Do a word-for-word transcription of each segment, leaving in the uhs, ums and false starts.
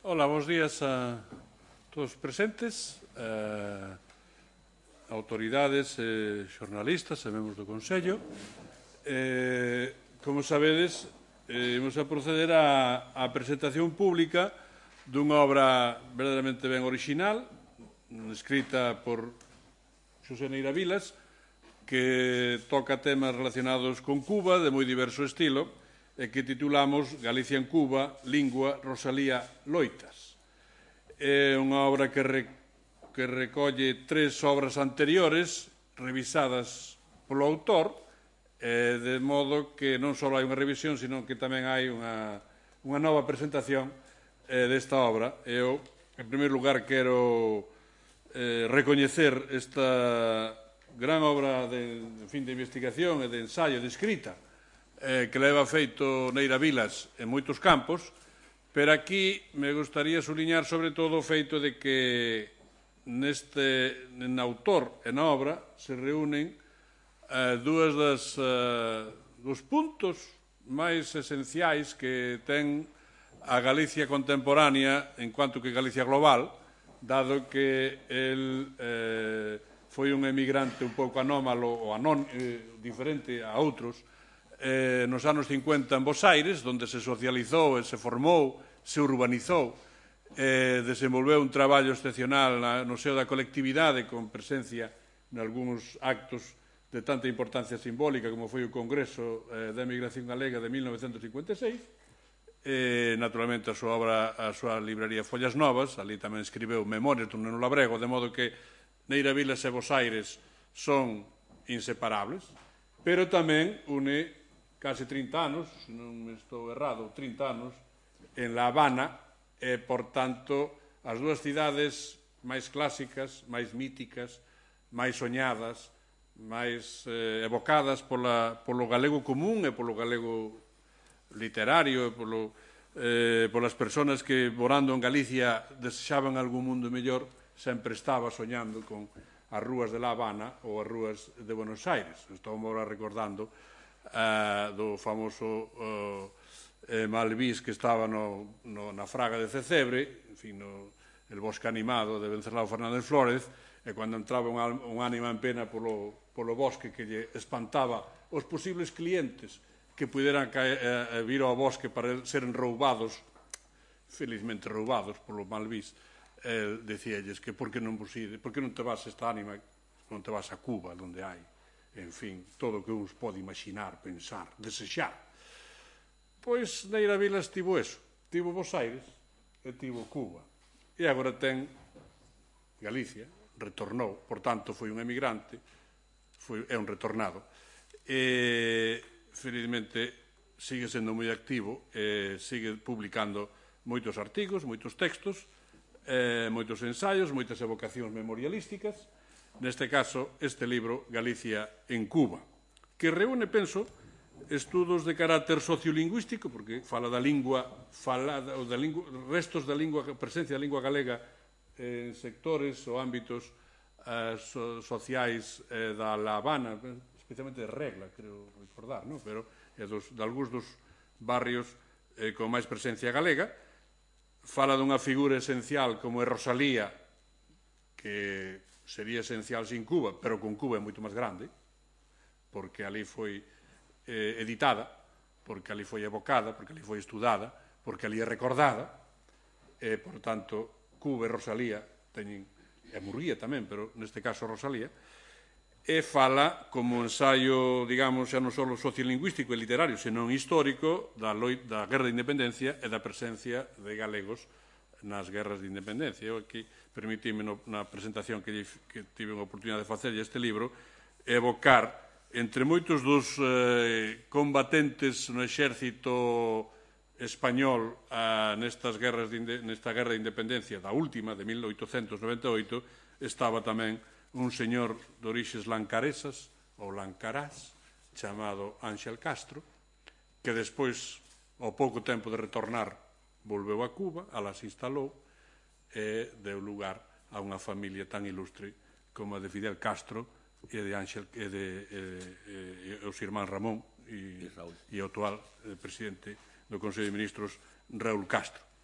Ola, bons días a todos os presentes, a autoridades, eh, xornalistas e membros do Consello. Eh, como sabedes, eh, imos a proceder á, á presentación pública dunha obra verdadeiramente ben original, escrita por Xosé Neira Vilas, que toca temas relacionados con Cuba de moi diverso estilo, e que titulamos Galicia en Cuba, Lingua, Rosalía, Loitas. É unha obra que, re, que recolle tres obras anteriores revisadas polo autor, eh, de modo que non só hai unha revisión, sino que tamén hai unha, unha nova presentación eh, desta obra. Eu, en primeiro lugar, quero eh, recoñecer esta gran obra de, en fin, de investigación e de ensaio, de escrita, eh, que leva feito Neira Vilas en moitos campos, pero aquí me gustaría suliñar sobre todo o feito de que neste en autor e na obra se reúnen eh, dúas das eh, dos puntos máis esenciais que ten a Galicia contemporánea en cuanto que Galicia global, dado que el eh, foi un emigrante un pouco anómalo ou anón, eh, diferente a outros, Eh, nos anos cincuenta en Bos Aires, onde se socializou e se formou, se urbanizou, eh, desenvolveu un traballo excepcional na, no seo da colectividade, con presencia en algúns actos de tanta importancia simbólica como foi o Congreso eh, da Emigración Galega de mil novecentos cincuenta e seis, eh, naturalmente a súa obra, a súa libraría Follas Novas, ali tamén escribeu Memorias dun neno labrego, de modo que Neira Vilas e Bos Aires son inseparables, pero tamén une case trinta anos, se non estou errado, trinta anos, en La Habana, e, por tanto, as dúas cidades máis clásicas, máis míticas, máis soñadas, máis eh, evocadas pola, polo galego común e polo galego literario, e polo, eh, polas persoas que, morando en Galicia, desexaban algún mundo mellor, sempre estaba soñando con as rúas de La Habana ou as rúas de Buenos Aires. Estou agora recordando Uh, do famoso uh, eh, Malvís que estaba no, no, na fraga de Cecebre, en fin, no, el bosque animado de Venceslao Fernández Flórez, e cando entraba un, un ánima en pena polo, polo bosque que lle espantaba os posibles clientes que puderan caer, eh, vir ao bosque para seren roubados, felizmente roubados polo Malvís, eh, decíalles que por que non vos ide, por que non te vas esta ánima, non te vas a Cuba, onde hai, en fin, todo o que uns pode imaginar, pensar, desexar. Pois Neira Vilas tivo eso, tivo Bos Aires e tivo Cuba. E agora ten Galicia, retornou, por tanto foi un emigrante, foi, é un retornado. E, felizmente, sigue sendo moi activo, e sigue publicando moitos artigos, moitos textos, eh, moitos ensaios, moitas evocacións memorialísticas. Neste caso, este libro, Galicia en Cuba, que reúne, penso, estudos de carácter sociolingüístico, porque fala da lingua, falada, ou da lingua, restos da lingua, presencia da lingua galega en sectores ou ámbitos eh, so, sociais eh, da La Habana, especialmente de Regla, creo recordar, ¿no? Pero é dos, de algúns dos barrios eh, con máis presencia galega. Fala dunha figura esencial como é Rosalía, que sería esencial sin Cuba, pero con Cuba é moito máis grande, porque ali foi eh, editada, porque ali foi evocada, porque ali foi estudada, porque ali é recordada, e, por tanto, Cuba e Rosalía teñen, e Murguía tamén, pero neste caso Rosalía, e fala como ensaio, digamos, xa non só sociolingüístico e literario, senón histórico da, da Guerra de Independencia e da presencia de galegos nas guerras de independencia. Eu aquí permitime no, na presentación que, que tive a oportunidade de facer este libro evocar entre moitos dos eh, combatentes no exército español ah, nestas guerras de, nesta guerra de independencia da última, de mil oitocentos noventa e oito, estaba tamén un señor de orixes lancaresas ou lancarás chamado Ángel Castro, que despois, ao pouco tempo de retornar, volveu a Cuba, alá se instalou e deu lugar a unha familia tan ilustre como a de Fidel Castro e de Ángel e de e, e, e os irmáns Ramón e, e o actual eh, presidente do Consello de Ministros, Raúl Castro.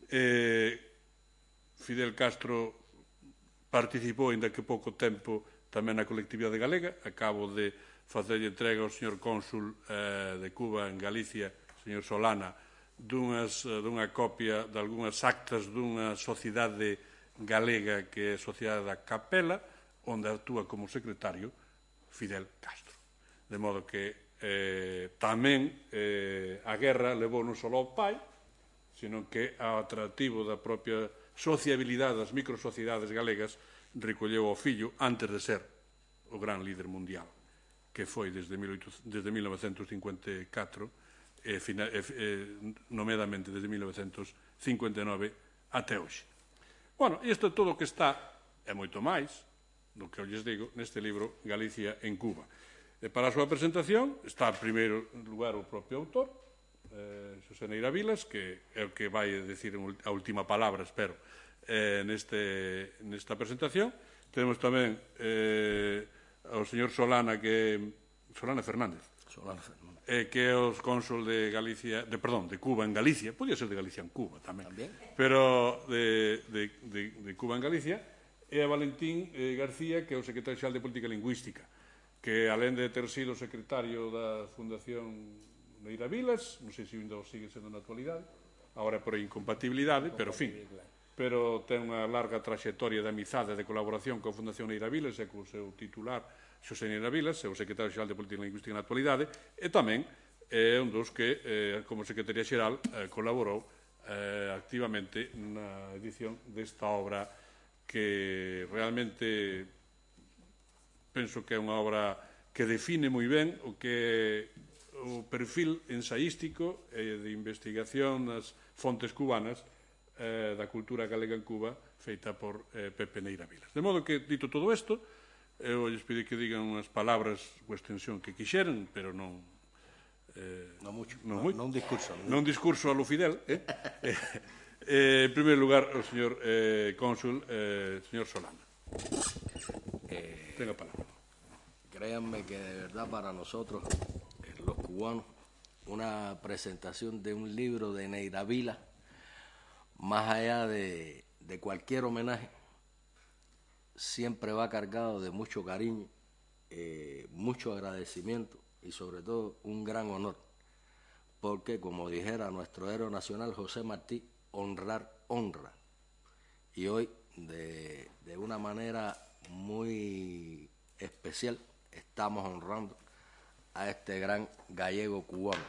Eh, Fidel Castro participou, ainda que pouco tempo, tamén na colectividade galega. Acabo de facer entrega ao señor cónsul eh, de Cuba en Galicia, señor Solana, dunhas, dunha copia de algunhas actas dunha sociedade galega que é a Sociedade da Capela, onde actúa como secretario Fidel Castro. De modo que eh, tamén eh, a guerra levou non só ao pai, sino que ao atractivo da propia sociabilidade das microsociedades galegas recolleu ao fillo antes de ser o gran líder mundial, que foi desde, mil novecentos cincuenta e catro, e, e, nomedamente desde mil novecentos cincuenta e nove até hoxe. Bueno, isto é todo o que está, e moito máis, do que eu lles digo, neste libro Galicia en Cuba. E para a súa presentación está, en primeiro lugar, o propio autor, eh, Xosé Neira Vilas, que é o que vai decir a última palabra, espero, eh, neste, nesta presentación. Tenemos tamén eh, ao señor Solana, que Solana Fernández, Solana Fernández. Eh, que é o cónsul de Galicia, de, perdón, de Cuba en Galicia, podía ser de Galicia en Cuba tamén, tamén. Pero de, de, de, de Cuba en Galicia, e a Valentín eh, García, que é o secretario xeral de Política Lingüística, que, alén de ter sido secretario da Fundación Neira Vilas, non sei se ainda o sigue sendo na actualidade, agora é por incompatibilidade, pero, en fin, pero ten unha larga traxectoria de amizade e de colaboración coa Fundación Neira Vilas e co seu titular, Xosé Neira Vilas, é o secretario xeral de Política Lingüística na actualidade, e tamén é un dos que, eh, como secretaria xeral, eh, colaborou eh, activamente na edición desta obra que realmente penso que é unha obra que define moi ben o que o perfil ensaístico e de investigación nas fontes cubanas eh, da cultura galega en Cuba feita por eh, Pepe Neira Vilas. De modo que, dito todo isto, eu lles pedi que digan unhas palabras coa extensión que quixeran, pero non... Eh, non mucho, non, non, non discurso. Non, non discurso a lo Fidel. Eh? eh, eh, en primeiro lugar, o señor eh, cónsul, eh, señor Solana. Eh, Tenga palabra. Créanme que de verdad para nosotros, eh, los cubanos, una presentación de un libro de Neira Vilas, más allá de, de cualquier homenaje, siempre va cargado de mucho cariño, eh, mucho agradecimiento y sobre todo un gran honor, porque como dijera nuestro héroe nacional José Martí, honrar honra. Y hoy de, de una manera muy especial estamos honrando a este gran gallego cubano.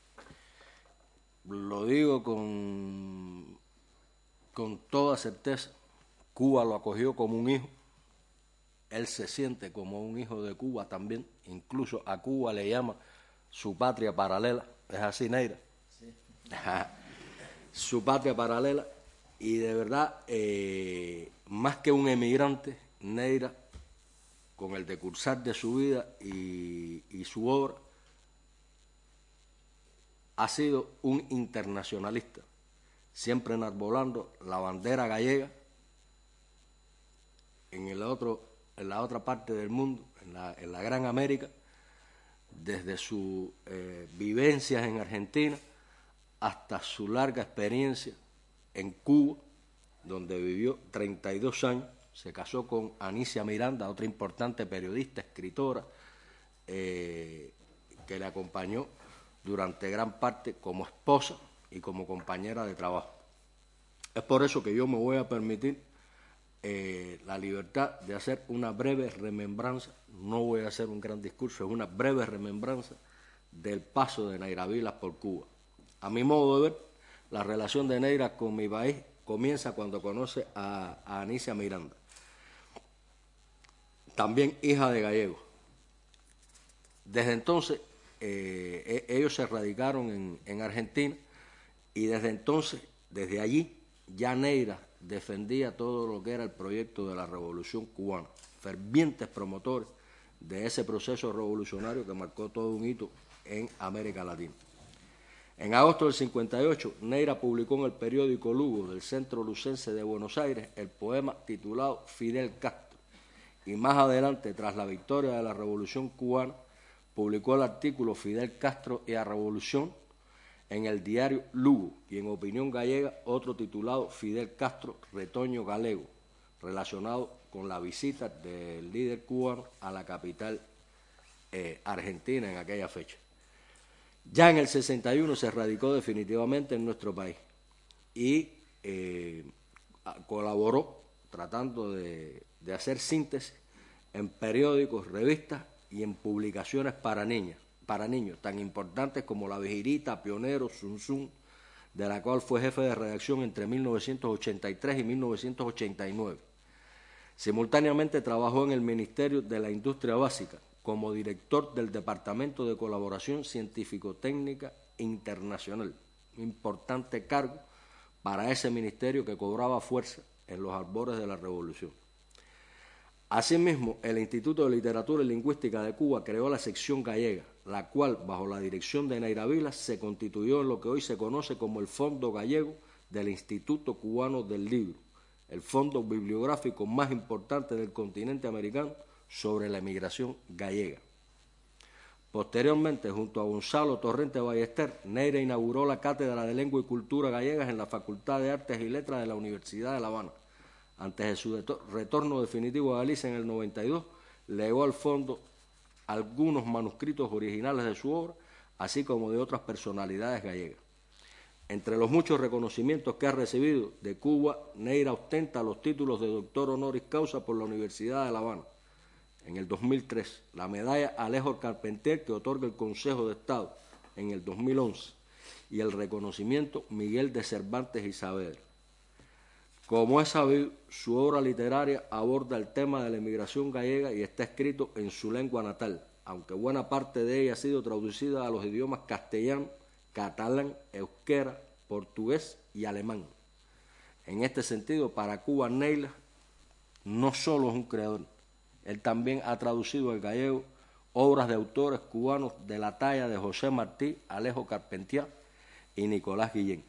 Lo digo con, con toda certeza, Cuba lo acogió como un hijo. Él se siente como un hijo de Cuba también, incluso a Cuba le llama su patria paralela, es así, Neira. Sí. Su patria paralela, y de verdad, eh, más que un emigrante, Neira, con el decursar de su vida y, y su obra, ha sido un internacionalista, siempre enarbolando la bandera gallega en el otro en la otra parte del mundo, en la, en la Gran América, desde sus eh, vivencias en Argentina hasta su larga experiencia en Cuba, donde vivió treinta y dos años, se casó con Anicia Miranda, otra importante periodista, escritora, eh, que le acompañó durante gran parte como esposa y como compañera de trabajo. Es por eso que yo me voy a permitir Eh, la libertad de hacer una breve remembranza, no voy a hacer un gran discurso, es una breve remembranza del paso de Neira Vilas por Cuba. A mi modo de ver, la relación de Neira con mi país comienza cuando conoce a, a Anicia Miranda, también hija de gallegos. Desde entonces, eh, ellos se radicaron en, en Argentina y desde entonces, desde allí, ya Neira defendía todo lo que era el proyecto de la Revolución Cubana, fervientes promotores de ese proceso revolucionario que marcó todo un hito en América Latina. En agosto del cincuenta y ocho, Neira publicó en el periódico Lugo del Centro Lucense de Buenos Aires el poema titulado Fidel Castro, y más adelante, tras la victoria de la Revolución Cubana, publicó el artículo Fidel Castro y la Revolución, en el diario Lugo, y en Opinión Gallega otro titulado Fidel Castro, Retoño Galego, relacionado con la visita del líder cubano a la capital eh, argentina en aquella fecha. Ya en el sesenta y uno se radicó definitivamente en nuestro país y eh, colaboró tratando de, de hacer síntesis en periódicos, revistas y en publicaciones para niñas, para niños, tan importantes como La Vigirita, Pionero, Zum Zum, de la cual fue jefe de redacción entre mil novecientos ochenta y tres y mil novecientos ochenta y nueve. Simultáneamente trabajó en el Ministerio de la Industria Básica como director del Departamento de Colaboración Científico-Técnica Internacional, un importante cargo para ese ministerio que cobraba fuerza en los albores de la Revolución. Asimismo, el Instituto de Literatura y Lingüística de Cuba creó la sección gallega, la cual, bajo la dirección de Neira Vilas, se constituyó en lo que hoy se conoce como el Fondo Gallego del Instituto Cubano del Libro, el fondo bibliográfico más importante del continente americano sobre la emigración gallega. Posteriormente, junto a Gonzalo Torrente Ballester, Neira inauguró la Cátedra de Lengua y Cultura Gallegas en la Facultad de Artes y Letras de la Universidad de La Habana. Antes de su retorno definitivo a Galicia en el noventa y dos, legó al fondo algunos manuscritos originales de su obra, así como de otras personalidades gallegas. Entre los muchos reconocimientos que ha recibido de Cuba, Neira ostenta los títulos de doctor honoris causa por la Universidad de La Habana. En el dos mil tres, la medalla Alejo Carpentier que otorga el Consejo de Estado en el dos mil once y el reconocimiento Miguel de Cervantes y Saavedra. Como es sabido, su obra literaria aborda el tema de la emigración gallega y está escrito en su lengua natal, aunque buena parte de ella ha sido traducida a los idiomas castellano, catalán, euskera, portugués y alemán. En este sentido, para Cuba, Neira no solo es un creador, él también ha traducido al gallego obras de autores cubanos de la talla de José Martí, Alejo Carpentier y Nicolás Guillén.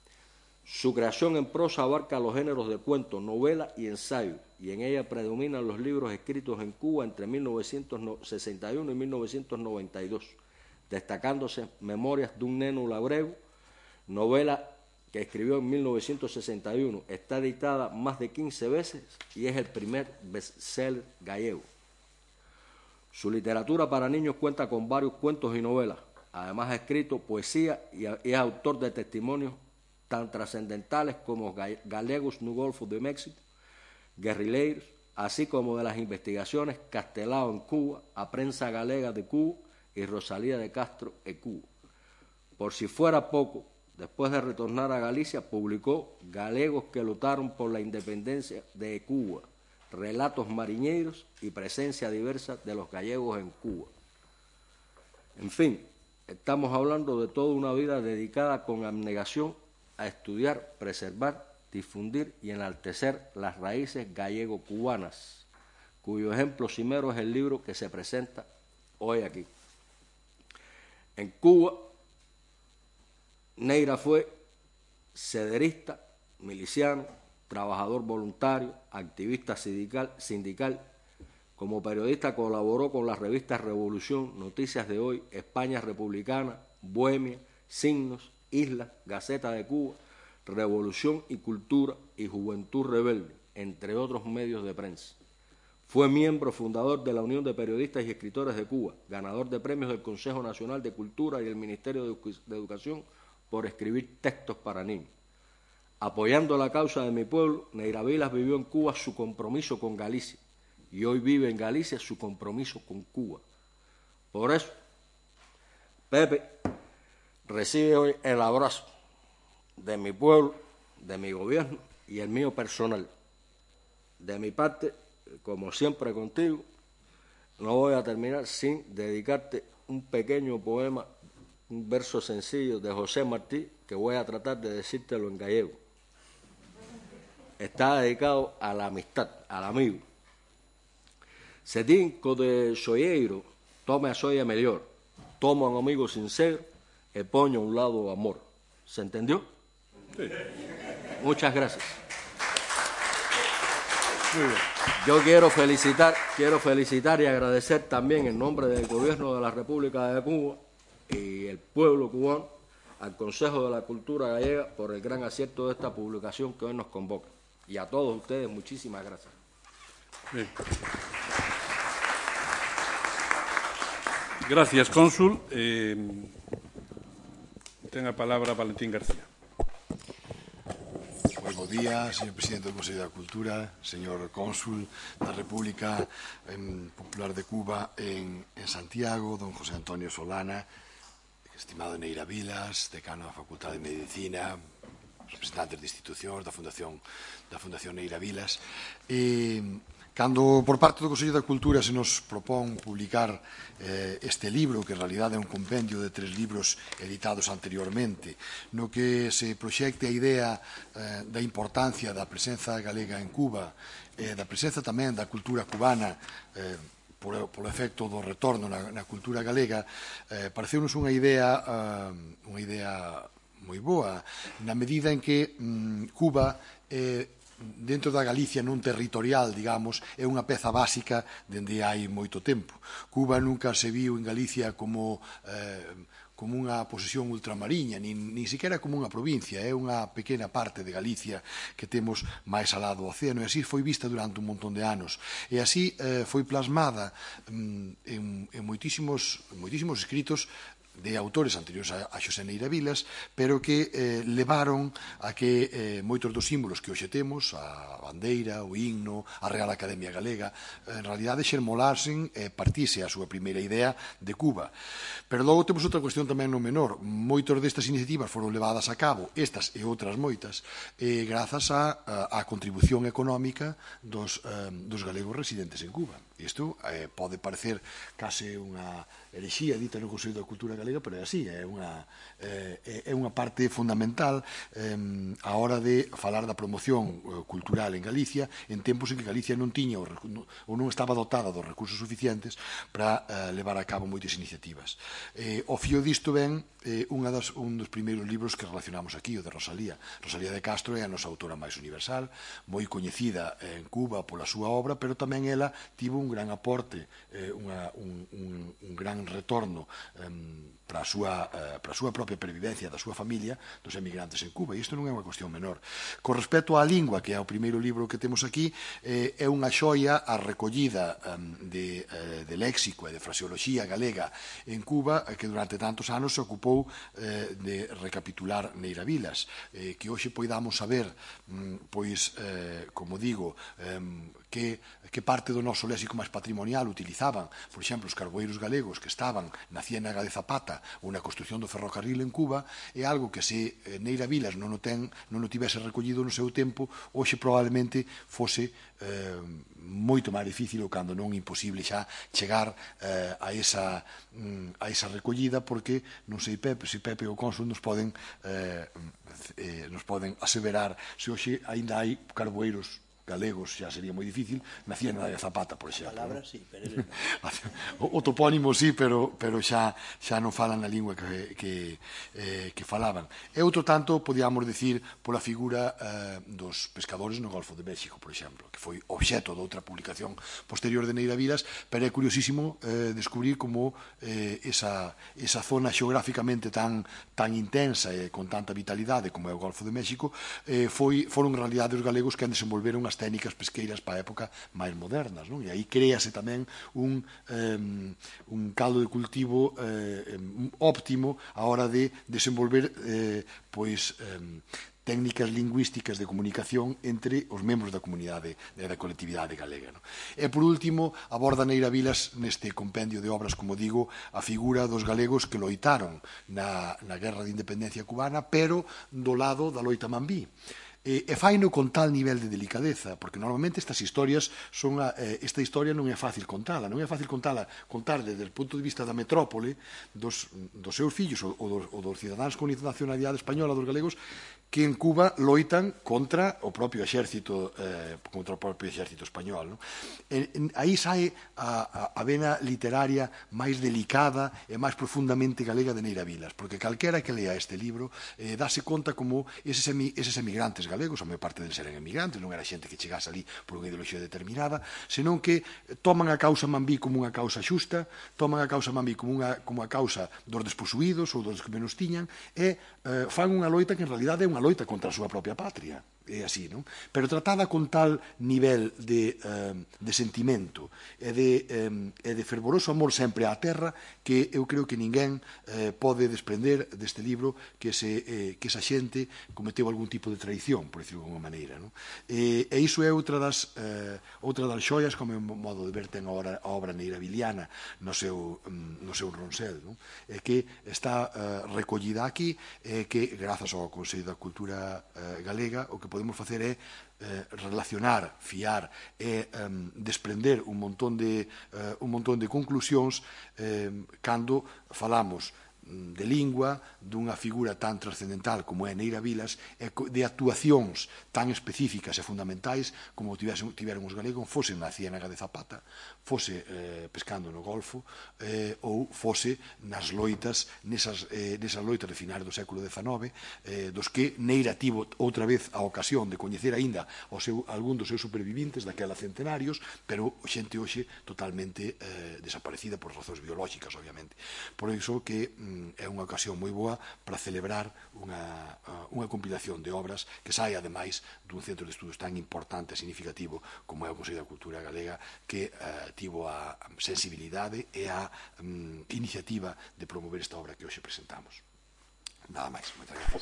Su creación en prosa abarca los géneros de cuento, novela y ensayo, y en ella predominan los libros escritos en Cuba entre mil novecientos sesenta y uno y mil novecientos noventa y dos, destacándose Memorias de un neno labrego, novela que escribió en mil novecientos sesenta y uno, está editada más de quince veces y es el primer bestseller gallego. Su literatura para niños cuenta con varios cuentos y novelas. Además ha escrito poesía y es autor de testimonios tan trascendentales como Galegos no Golfo de México, Guerrileiros, así como de las investigaciones Castelao en Cuba, a Prensa Galega de Cuba y Rosalía de Castro en Cuba. Por si fuera poco, después de retornar a Galicia, publicó Galegos que lucharon por la independencia de Cuba, relatos mariñeiros y presencia diversa de los gallegos en Cuba. En fin, estamos hablando de toda una vida dedicada con abnegación a estudiar, preservar, difundir y enaltecer las raíces gallego-cubanas, cuyo ejemplo cimero es el libro que se presenta hoy aquí. En Cuba, Neira fue sederista, miliciano, trabajador voluntario, activista sindical, sindical. Como periodista colaboró con las revistas Revolución, Noticias de Hoy, España Republicana, Bohemia, Signos, Islas, Gaceta de Cuba, Revolución y Cultura y Juventud Rebelde, entre otros medios de prensa. Fue miembro fundador de la Unión de Periodistas y Escritores de Cuba, ganador de premios del Consejo Nacional de Cultura y del Ministerio de Educación por escribir textos para niños. Apoyando la causa de mi pueblo, Neira Vilas vivió en Cuba su compromiso con Galicia y hoy vive en Galicia su compromiso con Cuba. Por eso, Pepe recibe hoy el abrazo de mi pueblo, de mi gobierno y el mío personal. De mi parte, como siempre contigo, no voy a terminar sin dedicarte un pequeño poema, un verso sencillo de José Martí, que voy a tratar de decírtelo en gallego. Está dedicado a la amistad, al amigo. Se tinco de xoieiro, tome a xoia mellor, toma un amigo sincero e poño a un lado o amor. ¿Se entendió? Sí. Muchas gracias. Muy bien. Yo quiero felicitar, quiero felicitar y agradecer también en nombre del Gobierno de la República de Cuba y el pueblo cubano al Consejo de la Cultura Gallega por el gran acierto de esta publicación que hoy nos convoca. Y a todos ustedes, muchísimas gracias. Bien. Gracias, cónsul. Eh, ten a palabra Valentín García. Pues, bo día, señor presidente do Consello da Cultura, señor cónsul da República en Popular de Cuba en, en Santiago, don José Antonio Solana, estimado Neira Vilas, decano da Facultade de Medicina, representantes de institucións da Fundación, da Fundación Neira Vilas. E, cando por parte do Consello da Cultura se nos propón publicar eh, este libro, que en realidade é un compendio de tres libros editados anteriormente, no que se proxecte a idea eh, da importancia da presenza galega en Cuba, eh, da presenza tamén da cultura cubana, eh, por, polo efecto do retorno na, na cultura galega, eh, pareceu-nos unha idea, eh, unha idea moi boa, na medida en que mm, Cuba eh, dentro da Galicia non territorial, digamos, é unha peza básica dende hai moito tempo. Cuba nunca se viu en Galicia como, eh, como unha posesión ultramariña, nin, nin siquiera como unha provincia, é unha pequena parte de Galicia que temos máis alá do océano, e así foi vista durante un montón de anos. E así eh, foi plasmada mm, en, en moitísimos, moitísimos escritos de autores anteriores a, a Xosé Neira Vilas, pero que eh, levaron a que eh, moitos dos símbolos que hoxe temos, a bandeira, o himno, a Real Academia Galega, en realidade xermolasen e eh, partise a súa primeira idea de Cuba. Pero logo temos outra cuestión tamén non menor. Moitos destas iniciativas foron levadas a cabo, estas e outras moitas, eh, grazas á contribución económica dos, eh, dos galegos residentes en Cuba. Isto eh, pode parecer case unha herexía dita no Consello da Cultura Galega, pero é así, é unha, eh, é unha parte fundamental eh, a hora de falar da promoción eh, cultural en Galicia, en tempos en que Galicia non tiña ou non estaba dotada dos recursos suficientes para eh, levar a cabo moitas iniciativas. Eh, o fío disto ven eh, unha das, un dos primeiros libros que relacionamos aquí, o de Rosalía. Rosalía de Castro é a nosa autora máis universal, moi coñecida en Cuba pola súa obra, pero tamén ela tivo un gran aporte, eh, unha, un, un, un gran retorno eh, para a súa, eh, para a súa propia pervivencia da súa familia dos emigrantes en Cuba, e isto non é unha cuestión menor. Con respecto á lingua, que é o primeiro libro que temos aquí, eh, é unha xoia a recollida eh, de, eh, de léxico e de fraseoloxía galega en Cuba, eh, que durante tantos anos se ocupou eh, de recapitular Neira Vilas, eh, que hoxe poidamos saber, mm, pois, eh, como digo, eh, que, que parte do noso léxico máis patrimonial utilizaban, por exemplo, os carboeiros galegos que estaban na ciénaga de Zapata ou na construción do ferrocarril en Cuba, é algo que se Neira Vilas non o, ten, non o tivese recollido no seu tempo, hoxe probablemente fose eh, moito máis difícil ou cando non imposible xa chegar eh, a, esa, mm, a esa recollida, porque non sei Pepe, se Pepe ou Cónsul nos poden eh, eh, nos poden aseverar se hoxe aínda hai carboeiros galegos, xa sería moi difícil, na ciénaga de Zapata, por exemplo. Palabras, sí, pero eles o, non. o topónimo sí, pero, pero xa, xa non falan a lingua que, que, eh, que falaban. E outro tanto, podíamos dicir, pola figura eh, dos pescadores no Golfo de México, por exemplo, que foi obxeto de outra publicación posterior de Neira Vilas, pero é curiosísimo eh, descubrir como eh, esa, esa zona xeográficamente tan, tan intensa e con tanta vitalidade como é o Golfo de México, eh, foi, foron en realidade os galegos que han desenvolveron as técnicas pesqueiras para a época máis modernas, non? E aí créase tamén un, eh, un caldo de cultivo eh, óptimo a hora de desenvolver eh, pois eh, técnicas lingüísticas de comunicación entre os membros da comunidade e da colectividade galega. Non? E, por último, aborda Neira Vilas neste compendio de obras, como digo, a figura dos galegos que loitaron na, na Guerra de Independencia cubana, pero do lado da loita Mambí. E, e faino con tal nivel de delicadeza, porque normalmente estas historias son a, eh, esta historia non é fácil contala, non é fácil contala, contar desde o punto de vista da metrópole dos, dos seus fillos ou, ou, dos, ou dos cidadáns con nacionalidade española, dos galegos, que en Cuba loitan contra o propio exército, eh, contra o propio exército español. Non? E, en, aí sae a, a, a vena literaria máis delicada e máis profundamente galega de Neira Vilas, porque calquera que lea este libro eh, dáse conta como eses, emi, eses emigrantes galegos, a maior parte deles eran emigrantes, non era xente que chegase ali por unha ideoloxía determinada, senón que toman a causa Mambí como unha causa xusta, toman a causa Mambí como unha, como a causa dos desposuídos ou dos que menos tiñan, e eh, fan unha loita que en realidade é unha loita contra a súa propia patria. É así, non? Pero tratada con tal nivel de, eh, de sentimento e de, eh, e de fervoroso amor sempre á terra que eu creo que ninguén eh, pode desprender deste libro que, se, eh, que esa xente cometeu algún tipo de traición, por decirlo de alguma maneira, non? E, e iso é outra das, eh, outra das xoias, como é o modo de ver ten a obra, a obra neiravilliana no seu, no seu ronsel, non? É que está eh, recollida aquí, e que, grazas ao Consello da Cultura eh, Galega, o que podemos facer é eh, relacionar, fiar e eh, desprender un montón de, eh, un montón de conclusións eh, cando falamos de lingua, dunha figura tan trascendental como é Neira Vilas, e de actuacións tan específicas e fundamentais como tiveron os galegos, fose na Ciénaga de Zapata, fose eh, pescando no Golfo, eh, ou fose nas loitas, nesas, eh, nesas loitas de finais do século dezanove, eh, dos que Neira tivo outra vez a ocasión de coñecer aínda o seu, algún dos seus supervivintes daquela centenarios, pero xente hoxe totalmente eh, desaparecida por razóns biolóxicas, obviamente. Por iso que é unha ocasión moi boa para celebrar unha, unha compilación de obras que sai, ademais, dun centro de estudos tan importante e significativo como é o Consello da Cultura Galega, que eh, tivo a sensibilidade e a um, iniciativa de promover esta obra que hoxe presentamos. Nada máis. Moitas gracias.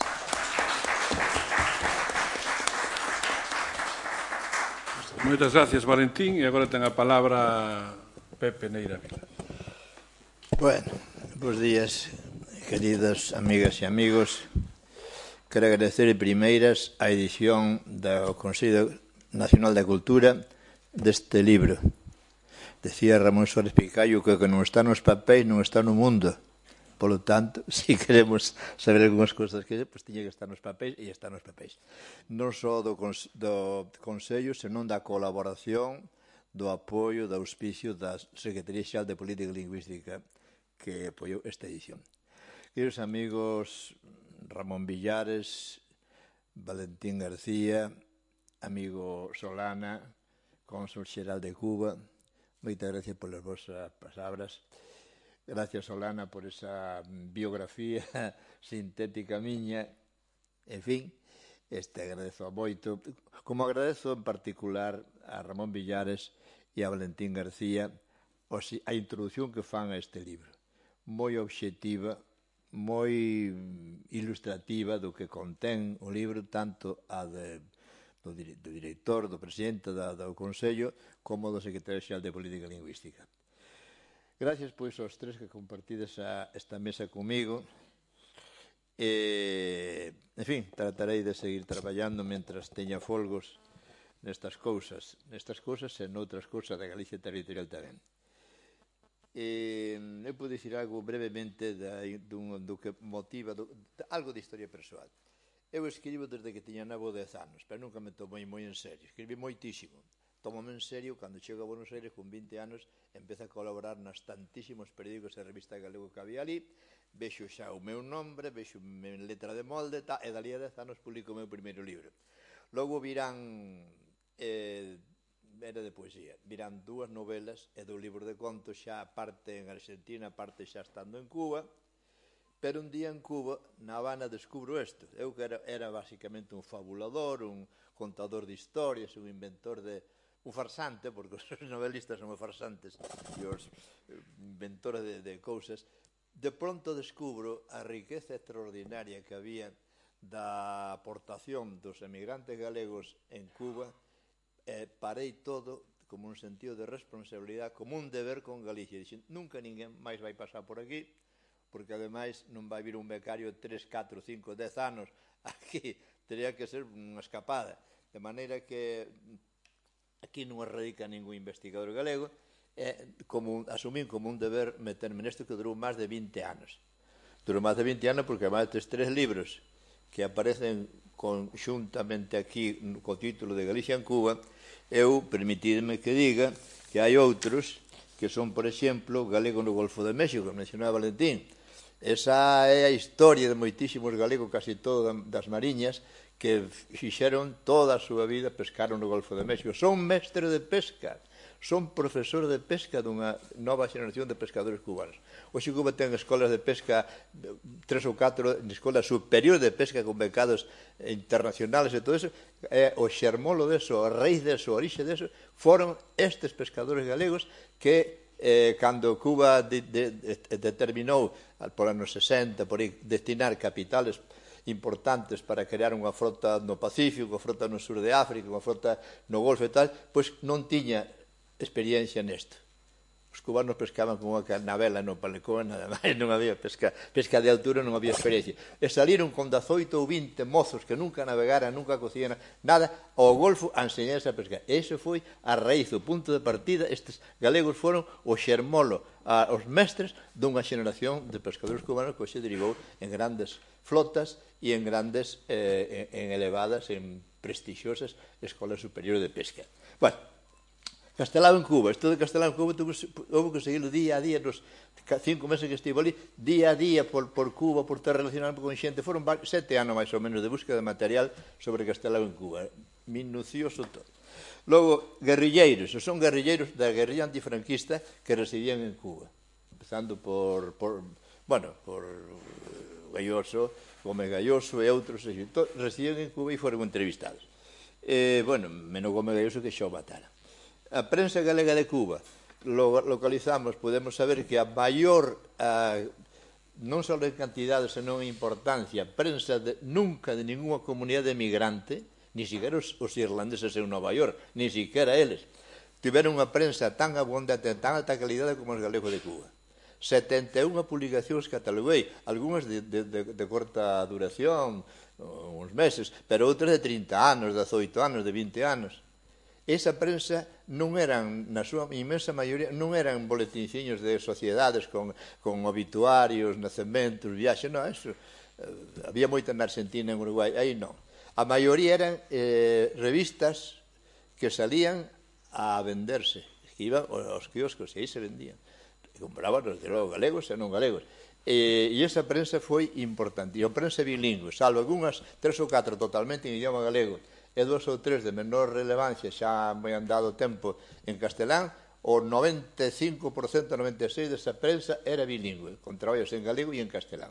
Moitas gracias, Valentín, e agora ten a palabra Pepe Neira Vilas. Bueno, bons días, queridas amigas e amigos. Quero agradecer en primeiras a edición do Consello Nacional da Cultura deste libro. Decía Ramón Suárez Picayo que o que non está nos papéis non está no mundo. Por lo tanto, se queremos saber algunhas cousas que pues, tiña que estar nos papéis, e está nos papéis. Non só do, do Consello, senón da colaboración, do apoio, do auspicio da Secretaría Xeral de Política Lingüística que apoiou esta edición. Queridos amigos, Ramón Villares, Valentín García, amigo Solana, cónsul xeral de Cuba, moitas gracias polas vosas palabras. Gracias, Solana, por esa biografía sintética miña. En fin, este agradezo a moito. Como agradezo en particular a Ramón Villares e a Valentín García a introducción que fan a este libro. Moi obxectiva, moi ilustrativa do que contén o libro, tanto a de, do, dire, do director, do presidente da, do Consello, como do secretario xeral de Política Lingüística. Gracias, pois, aos tres que compartides a esta mesa comigo. E, en fin, tratarei de seguir traballando mentras teña folgos nestas cousas, nestas cousas e noutras cousas da Galicia territorial tamén. Eh, eu podo dicir algo brevemente da, dun, do que motiva, do, de, algo de historia persoal. Eu escribo desde que tiña nove ou dez anos, pero nunca me tomei moi en serio. Escribí moitísimo. Tómame en serio cando chego a Buenos Aires con vinte anos, empeza a colaborar nas tantísimos periódicos e revistas galego que había ali, vexo xa o meu nombre, vexo en letra de molde, ta, e dali a dez anos publico o meu primeiro libro. Logo virán... Eh, era de poesía, virán dúas novelas e do libro de contos, xa parte en Argentina, parte xa estando en Cuba, pero un día en Cuba, na Habana, descubro isto. Eu que era, era basicamente un fabulador, un contador de historias, un inventor de... un farsante, porque os novelistas son farsantes, e os inventores de, de cousas. De pronto descubro a riqueza extraordinaria que había da aportación dos emigrantes galegos en Cuba. Eh, parei todo como un sentido de responsabilidade, como un deber con Galicia. Dixen, nunca ninguén máis vai pasar por aquí, porque ademais non vai vir un becario de tres, catro, cinco, dez anos aquí, teria que ser unha escapada. De maneira que aquí non erradica ningún investigador galego, e como, asumín como un deber meterme nesto que durou máis de vinte anos. Durou máis de vinte anos porque además destes tres libros que aparecen conxuntamente aquí co título de Galicia en Cuba, eu permitidme que diga que hai outros que son, por exemplo, Galego no Golfo de México, que mencionaba Valentín, Esa é a historia de moitísimos galegos, casi todo das mariñas, que fixeron toda a súa vida, pescaron no Golfo de México. Son mestres de pesca, son profesores de pesca dunha nova xeración de pescadores cubanos. Hoxe Cuba ten escolas de pesca, tres ou catro escolas superiores de pesca con becados internacionales e todo eso, e o xermolo deso, a raíz deso, a orixe deso, foron estes pescadores galegos que eh, cando Cuba de, de, de, determinou por anos sesenta por aí, destinar capitales importantes para crear unha frota no Pacífico, unha frota no sur de África, unha frota no Golfo e tal, pois non tiña experiencia nesto. Os cubanos pescaban con unha navela no Palecón, nada máis, non había pesca, pesca de altura, non había experiencia. E saliron con dezoito ou vinte mozos que nunca navegaran, nunca cociñan nada, ao Golfo a enseñarse a pescar. E iso foi a raíz, o punto de partida. Estes galegos foron o xermolo, a, os mestres dunha xeneración de pescadores cubanos que hoxe derivou en grandes flotas e en grandes, eh, en elevadas, en prestixiosas escolas superiores de pesca. Bueno, Castelao en Cuba, isto de Castelao en Cuba houve que seguirlo día a día, nos cinco meses que estivo ali, día a día por, por Cuba, por estar relacionado con xente, foron sete anos máis ou menos de búsqueda de material sobre Castelao en Cuba, minucioso todo. Logo, guerrilleiros, son guerrilleiros da guerrilla antifranquista que residían en Cuba, empezando por, por bueno, por Galloso, Gómez Galloso e outros, residían en Cuba e foron entrevistados. Eh, bueno, menos Gómez Galloso que xa o mataran. A prensa galega de Cuba, lo localizamos, podemos saber que a maior, a, non só en cantidade, senón en importancia, prensa de, nunca de ninguna comunidade emigrante, ni siquiera os, os irlandeses en Nova York, ni siquiera eles, tiveron unha prensa tan abundante, tan alta calidade como os galegos de Cuba. setenta e unha publicacións cataloguei, algunhas de, de, de, de corta duración, uns meses, pero outras de trinta anos, de dezoito anos, de vinte anos. Esa prensa non eran, na súa inmensa maioría, non eran boletinciños de sociedades con, con obituarios, nacementos, viaxes, non, eso, eh, había moita na Argentina, en Uruguai, aí non. A maioría eran eh, revistas que salían a venderse, que iban aos quioscos e aí se vendían. E compraban os de logo galegos e non galegos. E, e esa prensa foi importante. E a prensa bilingüe, salvo algunhas tres ou catro totalmente en idioma galego, e dúas ou tres de menor relevancia xa moi andado tempo en castelán, o noventa e cinco por cento, noventa e seis por cento desa prensa era bilingüe, con traballos en galego e en castelán.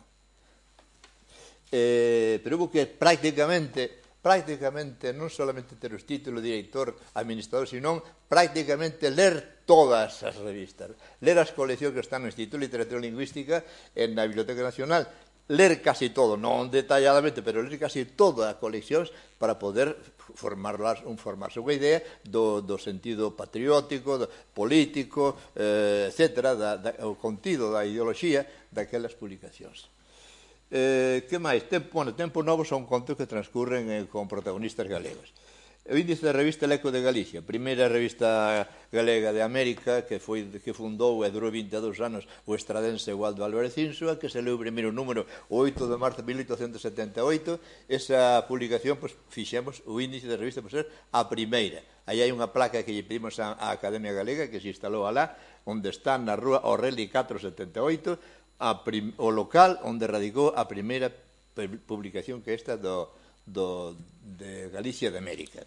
Eh, pero hubo que prácticamente, prácticamente non solamente ter os títulos de director, administrador, sino prácticamente ler todas as revistas, ler as coleccións que están no Instituto de Literatura Lingüística en na Biblioteca Nacional, ler casi todo, non detalladamente, pero ler casi toda a coleccións para poder formarlas, formarse unha idea do, do sentido patriótico, do, político, eh, etcétera, da, da, o contido da ideoloxía daquelas publicacións. Eh, que máis? Tempo, bueno, Tempo Novo son contos que transcurren eh, con protagonistas galegos. O índice da revista El Eco de Galicia, primeira revista galega de América que foi que fundou e durou vinte e dous anos o estradense Waldo Álvarez Insua, que se leu o primeiro número o oito de marzo de mil oitocentos setenta e oito. Esa publicación, pois, fixemos o índice da revista por ser a primeira. Aí hai unha placa que lle pedimos á Academia Galega que se instalou alá, onde está na rúa Orreli catro setenta e oito, a prim, o local onde radicou a primeira publicación que esta do, do, de Galicia de América.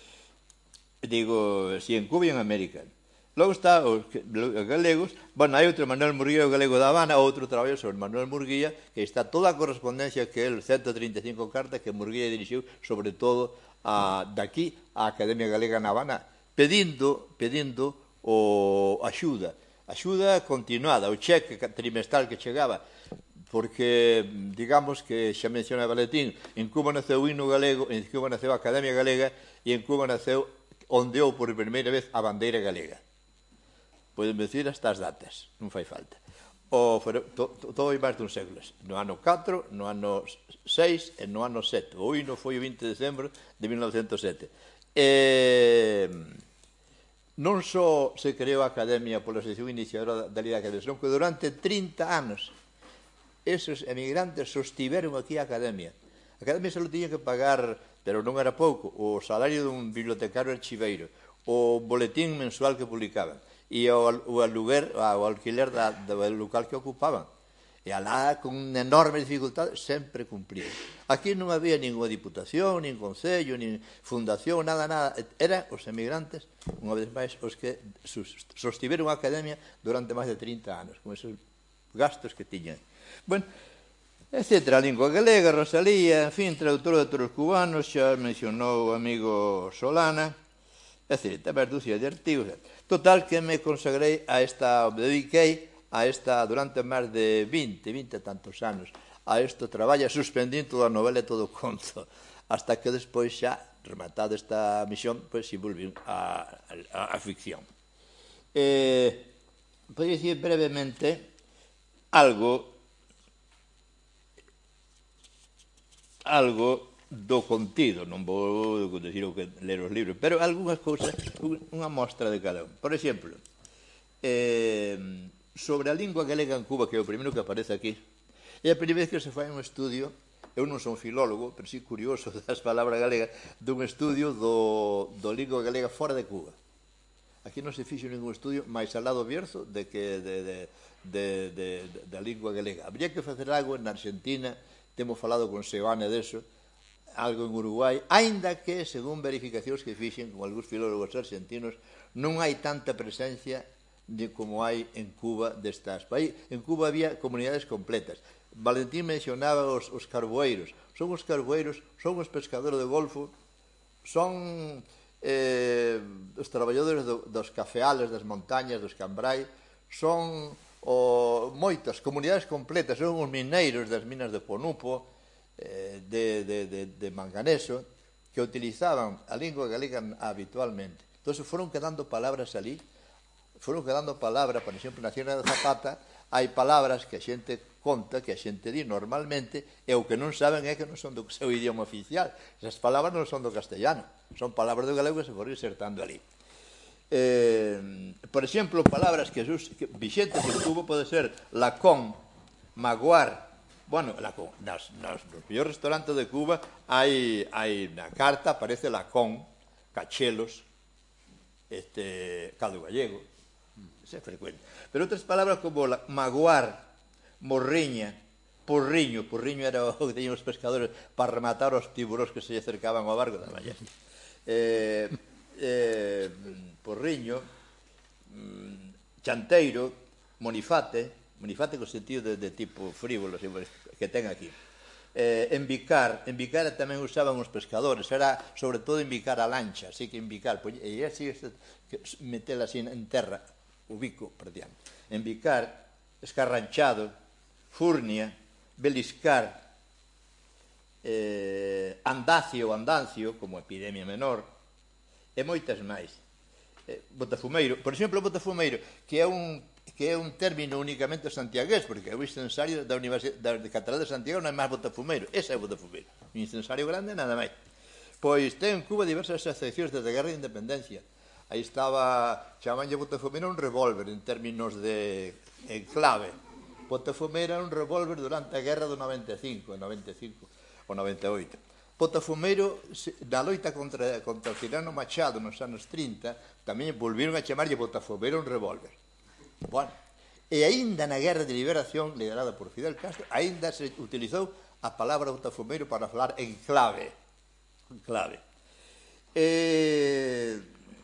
Digo, si en Cuba e en América. Logo está os, os galegos, bueno, hai outro Manuel Murguía, o galego da Habana, outro traballo sobre Manuel Murguía, que está toda a correspondencia que el, ciento trinta e cinco cartas que Murguía dirixiu, sobre todo a, daqui á Academia Galega na Habana, pedindo, pedindo o axuda, axuda continuada, o cheque trimestral que chegaba, porque, digamos que xa menciona Valentín, en Cuba naceu o himno galego, en Cuba naceu a Academia Galega e en Cuba naceu, ondeou por primeira vez a bandeira galega. Poden decir hasta as datas, non fai falta. O, to, to, todo hai máis dun século. No ano catro, no ano seis e no ano sete. O himno foi o vinte de decembro de mil novecentos sete. E, non só se creou a Academia pola sección iniciadora da Liga Academia, senón que durante trinta anos esos emigrantes sostiveron aquí a Academia. A Academia só tiña que pagar, pero non era pouco, o salario dun bibliotecario archiveiro, o boletín mensual que publicaban, e o, o aluguer, o alquiler da, do local que ocupaban. E alá, con enorme dificultad, sempre cumplía. Aquí non había ninguna diputación, nin concello, nin fundación, nada, nada. Eran os emigrantes, unha vez máis, os que sostiveron a academia durante máis de trinta anos, con esos gastos que tiñan. Bueno, etcétera, a lingua galega, Rosalía, en fin, traductor de todos os cubanos, xa mencionou o amigo Solana, etcétera, máis dúcia de artigos. Total, que me consagrei a esta, me dediquei a esta, durante máis de vinte, vinte e tantos anos, a isto traballa, suspendín toda a novela e todo o conto, hasta que despois xa, rematada esta misión, pois si volvín a, a, a ficción. Eh, Podría dicir brevemente algo algo do contido, non vou dicir o que ler os libros, pero algunhas cousas, unha mostra de cada un. Por exemplo, eh, sobre a lingua galega en Cuba, que é o primeiro que aparece aquí, é a primeira vez que se fai un estudio, eu non son filólogo, pero sí curioso das palabras galegas, dun estudio do, do lingua galega fora de Cuba. Aquí non se fixo ningún estudio máis al lado Bierzo de que de, de, de, de, de, da lingua galega. Habría que facer algo na Argentina, temos falado con Sebane deso, algo en Uruguai, aínda que, según verificacións que fixen con algúns filólogos argentinos, non hai tanta presencia de como hai en Cuba destas países. En Cuba había comunidades completas. Valentín mencionaba os, os carboeiros. Son os carboeiros, son os pescadores de golfo, son eh, os traballadores do, dos cafeales das montañas, dos cambrai, son o, moitas comunidades completas, son os mineiros das minas de Ponupo, eh, de, de, de, de manganeso, que utilizaban a lingua galega habitualmente. Entón, foron quedando palabras ali, foron quedando palabras, por exemplo, na Sierra de Zapata, hai palabras que a xente conta, que a xente di normalmente, e o que non saben é que non son do seu idioma oficial. Esas palabras non son do castellano, son palabras do galego que se foron insertando ali. Eh, por exemplo, palabras que, que vixentes en Cuba pode ser lacón, maguar. Bueno, lacón, nas, nas, nos mellores restaurantes de Cuba hai, hai na carta aparece lacón, cachelos, este, caldo gallego, isso é frecuente. Pero outras palabras como la, maguar, morriña, porriño, porriño era o que teñen os pescadores para rematar os tiburóns que se lle acercaban ao barco da mañá. Eh, eh, porriño, chanteiro, monifate, monifate con sentido de, de tipo frívolo que ten aquí. Eh, embicar, embicar tamén usaban os pescadores, era sobre todo embicar a lancha, así que embicar, e así metela así en terra, o bico, perdían. Embicar, escarranchado, furnia, beliscar, eh, andacio, andancio, como epidemia menor, e moitas máis. Eh, botafumeiro, por exemplo, botafumeiro, que é un que é un término únicamente santiagués, porque é o incensario da Universidade de Catedral de Santiago non é máis botafumeiro, ese é o botafumeiro, un incensario grande nada máis. Pois ten en Cuba diversas excepcións desde a Guerra de Independencia. Aí estaba, chamanlle botafumeiro un revólver en términos de enclave. Botafumeiro era un revólver durante a Guerra do noventa e cinco, noventa e cinco ou noventa e oito. Botafumeiro, na loita contra, contra o tirano Machado nos anos trinta, tamén volviron a chamarlle botafumeiro un revólver. Bueno, e aínda na Guerra de Liberación, liderada por Fidel Castro, aínda se utilizou a palabra botafumeiro para falar en clave. En clave. Eh,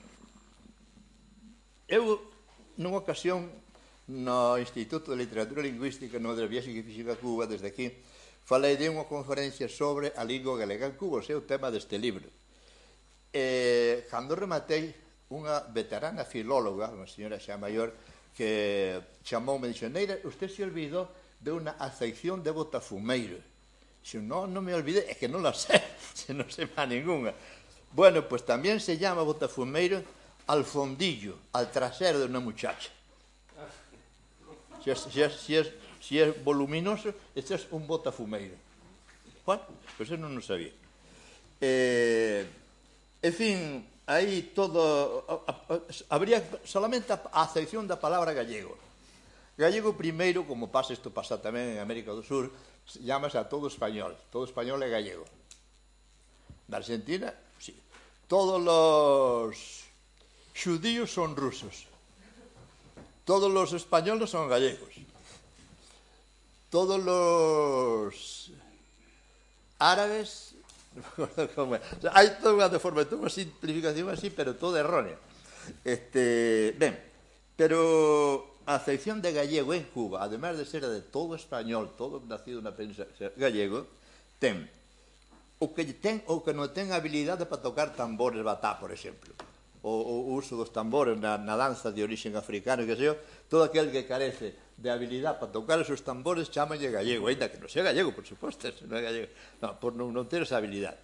eu, nunha ocasión, no Instituto de Literatura Lingüística, no de viaxe que fixen a Cuba, desde aquí, falei de unha conferencia sobre a lingua galega en Cuba, o seu tema deste libro. Eh, cando rematei, unha veterana filóloga, unha señora xa maior, que chamoume e dixo, Neira, usted se olvidou de unha acepción de botafumeiro. Dixo, no, non me olvidé, é que non la sé, se non sei má ninguna. Bueno, pues tamén se llama botafumeiro al fondillo, al trasero de unha muchacha. Si es, si es, si es, si es voluminoso, este es un botafumeiro. Bueno, pues eso non o sabía. Eh, en fin, aí todo, habría solamente a acepción da palabra gallego. Gallego primeiro, como pasa isto pasa tamén en América do Sur, llámase a todo español. Todo español é gallego. Na Argentina, sí. Todos os xudíos son rusos. Todos os españoles son gallegos. todos los árabes, no me acuerdo cómo es. O sea, hai toda unha deforma, toda unha simplificación así, pero toda errónea. Este, ben, pero a acepción de gallego en Cuba, además de ser de todo español, todo nacido na península gallego, ten o que ten ou que non ten habilidade para tocar tambores batá, por exemplo. O, o uso dos tambores na, na danza de origen africano, que sei eu, todo aquel que carece de habilidade para tocar esos tambores chamalle gallego, ainda que non sea gallego, por suposto, non é gallego, non, por non, non ter esa habilidade.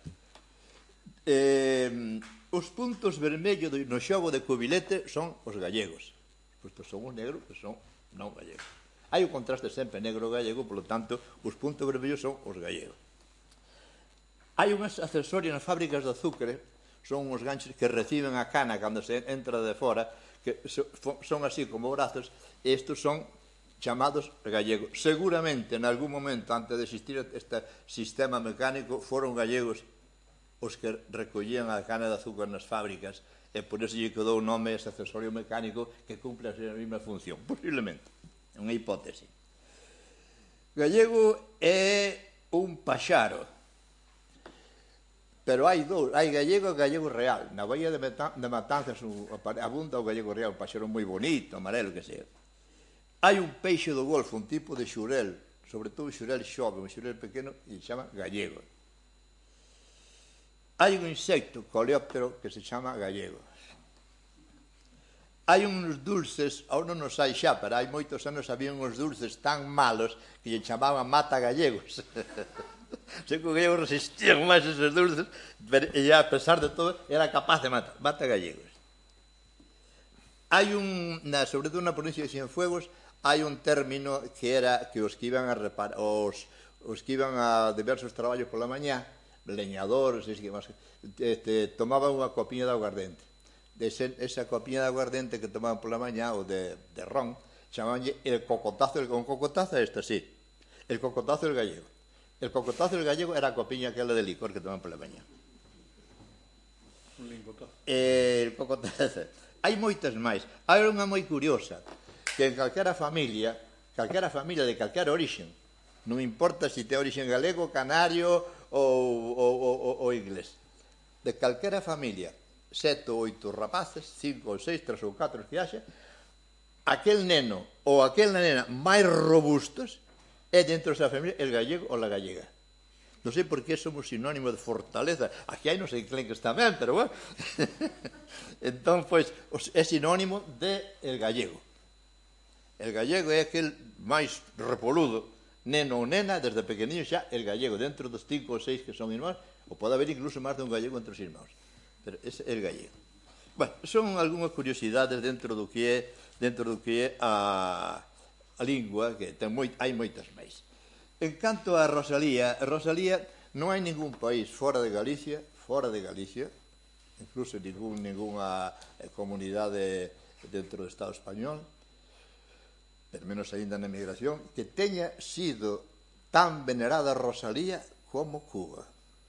Eh, os puntos vermellos no xogo de cubilete son os gallegos, pois son os negros que son non gallegos. Hai o contraste sempre negro-gallego, por lo tanto, os puntos vermellos son os gallegos. Hai unhas accesorios nas fábricas de azúcar, son uns ganchos que reciben a cana cando se entra de fora, que son así como brazos, e estes son chamados gallegos. Seguramente, en algún momento, antes de existir este sistema mecánico, foron gallegos os que recollían a cana de azúcar nas fábricas, e por eso lle quedou o nome ese accesorio mecánico que cumple a mesma función. Posiblemente, é unha hipótese. Gallego é un paxaro, pero hai dous, hai gallego e gallego real. Na Bahía de, de Matanzas abunda o gallego real, un paxaro moi bonito, amarelo, que sea. Hai un peixe do Golfo, un tipo de xurel, sobre todo un xurel xove, un xurel pequeno, e se chama gallego. Hai un insecto, coleóptero, que se chama gallego. Hai uns dulces, ahora non nos hai xa, pero hai moitos anos había uns dulces tan malos que lle chamaban mata gallegos. Sei que o gallego resistía máis esos dulces, e a pesar de todo era capaz de matar, mata gallegos. Hai un, na, sobre todo na provincia de Cienfuegos, hai un término que era que os que iban a reparar, os, os que iban a diversos traballos pola mañá, leñadores, este, tomaban unha copiña de aguardente. Dese, esa copiña de aguardente que tomaban pola mañá, ou de, de ron, chamabanlle el cocotazo, el, un cocotazo este, sí, el cocotazo del gallego. El cocotazo del gallego era a copiña aquela de licor que tomaban pola mañá. Un lingotazo. El cocotazo. Hai moitas máis. Hai unha moi curiosa, que en calquera familia, calquera familia de calquera origen, non importa se ten origen galego, canario ou, ou, ou, ou inglés, de calquera familia, sete ou oito rapaces, cinco ou seis, tres ou catro que haxa, aquel neno ou aquela nena máis robustos é dentro desa familia el gallego ou la gallega. Non sei por que somos sinónimo de fortaleza. Aquí hai non sei quen que está ben, pero bueno. Entón, pois, é sinónimo de el gallego. El gallego é aquel máis repoludo, neno ou nena, desde pequeniño xa, el gallego. Dentro dos cinco ou seis que son irmáns, ou pode haber incluso máis de un gallego entre os irmáns. Pero ese é el gallego. Bueno, son algunhas curiosidades dentro do que é, dentro do que é a, a lingua, que ten moi, hai moitas máis. En canto a Rosalía, Rosalía non hai ningún país fora de Galicia, fora de Galicia, incluso ningún, ninguna comunidade dentro do Estado español, pero menos ainda na emigración, que teña sido tan venerada Rosalía como Cuba.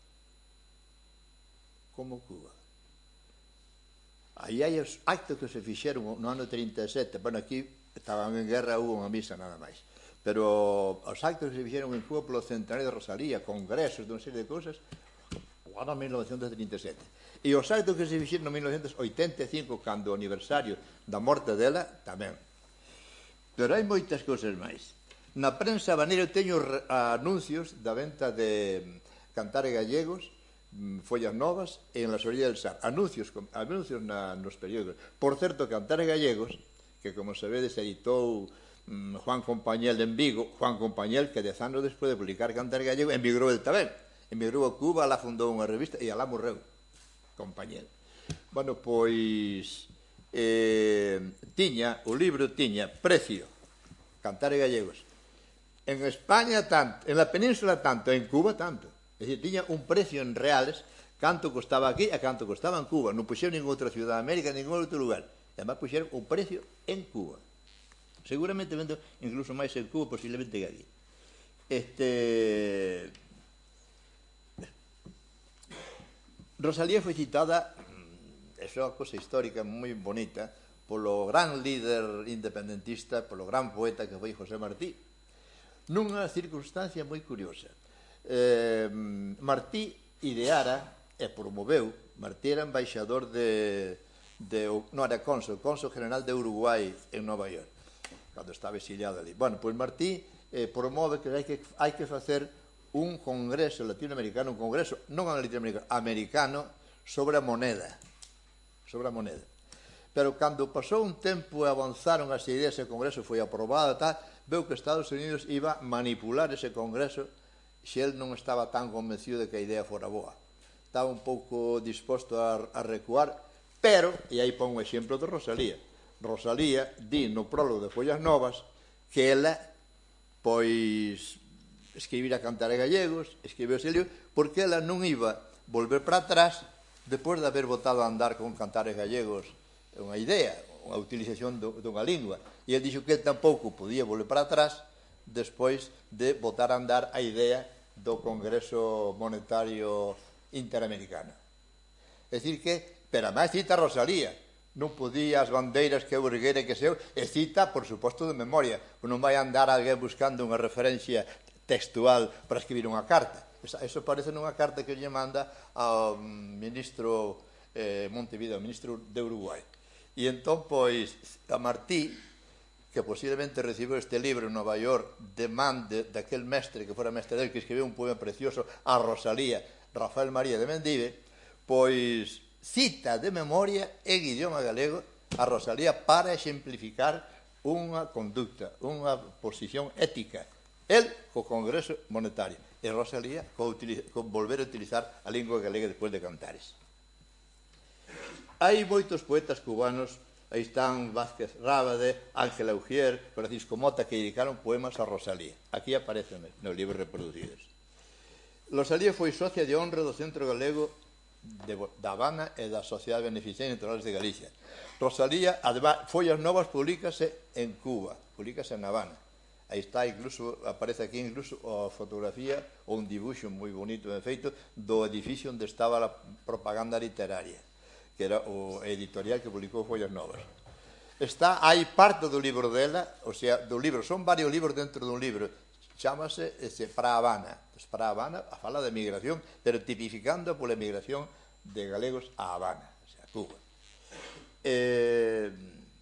Como Cuba. Aí hai os actos que se fixeron no ano trinta e sete, bueno, aquí estaban en guerra, hubo unha misa nada máis. Pero os actos que se fixeron en Cuba polo centenario de Rosalía, congresos de unha serie de cousas, o ano mil novecentos trinta e sete. E os actos que se fixeron en mil novecentos oitenta e cinco, cando o aniversario da morte dela, tamén. Pero hai moitas cousas máis. Na prensa habanera eu teño anuncios da venta de cantares gallegos, follas novas, e en la Soría del Sar. Anuncios, anuncios na, nos periódicos. Por certo, Cantares Gallegos, que como se vedes editou Juan Compañel en Vigo, Juan Compañel, que dez anos despois de publicar Cantar Gallego, emigrou el tamén. Emigrou a Cuba, alá fundou unha revista e alá morreu, Compañel. Bueno, pois, eh, tiña, o libro tiña precio, Cantar Gallegos. En España tanto, en la península tanto, en Cuba tanto. É dicir, tiña un precio en reales, canto costaba aquí e canto costaba en Cuba. Non puxeron ninguna outra ciudad de América, ningún outro lugar. E además puxeron un precio en Cuba. Seguramente vendo incluso máis en Cuba, posiblemente que aquí. Este... Rosalía foi citada, é unha cosa histórica moi bonita, polo gran líder independentista, polo gran poeta que foi José Martí. nunha circunstancia moi curiosa. Eh, Martí ideara e promoveu, Martí era embaixador de, de non era cónsul, cónsul general de Uruguai en Nova York, cando estaba exiliado ali. Bueno, pois Martí eh, promove que hai que, hai que facer un congreso latinoamericano, un congreso non latinoamericano, americano, sobre a moneda, sobre a moneda. Pero cando pasou un tempo e avanzaron as ideas, e o congreso foi aprobado, tal, veu que Estados Unidos iba a manipular ese congreso se el non estaba tan convencido de que a idea fora boa. Estaba un pouco disposto a, a recuar, pero, e aí pon un exemplo de Rosalía, Rosalía di no prólogo de Follas Novas que ela, pois, escribira Cantares Gallegos, escribiu ese libro, porque ela non iba volver para atrás depois de haber botado a andar con Cantares Gallegos unha idea, unha utilización dunha lingua. E ele dixo que ele tampouco podía volver para atrás despois de botar a andar a idea do Congreso Monetario Interamericano. É dicir que, pero a máis cita Rosalía, non podía as bandeiras que eu erguera que seu, e cita, por suposto, de memoria, non vai andar alguén buscando unha referencia textual para escribir unha carta. Eso parece nunha carta que lle manda ao ministro eh, Montevideo, ao ministro de Uruguai. E entón, pois, a Martí, que posiblemente recibiu este libro en Nova York de man de, daquel mestre que fora mestre del, que escribiu un poema precioso a Rosalía, Rafael María de Mendive, pois cita de memoria en idioma galego a Rosalía para exemplificar unha conducta, unha posición ética. El co Congreso Monetario e Rosalía co, co volver a utilizar a lingua galega despois de Cantares. Hai moitos poetas cubanos. Aí están Vázquez Rábade, Ángela Ujier, Francisco Mota, que dedicaron poemas a Rosalía. Aquí aparecen nos libros reproducidos. Rosalía foi socia de honra do Centro Galego de, da Habana e da Sociedade Beneficiaria Naturales de Galicia. Rosalía, además, Follas Novas publicase en Cuba, publicase en Habana. Aí está, incluso, aparece aquí incluso a fotografía ou un dibuixo moi bonito, de feito, do edificio onde estaba a propaganda literaria, que era o editorial que publicou Follas Novas. Está, hai parte do libro dela, o sea, do libro, son varios libros dentro dun libro, chámase ese, Para Habana. Para Habana, a fala de migración, pero tipificando pola migración de galegos a Habana, o sea, Cuba. Eh,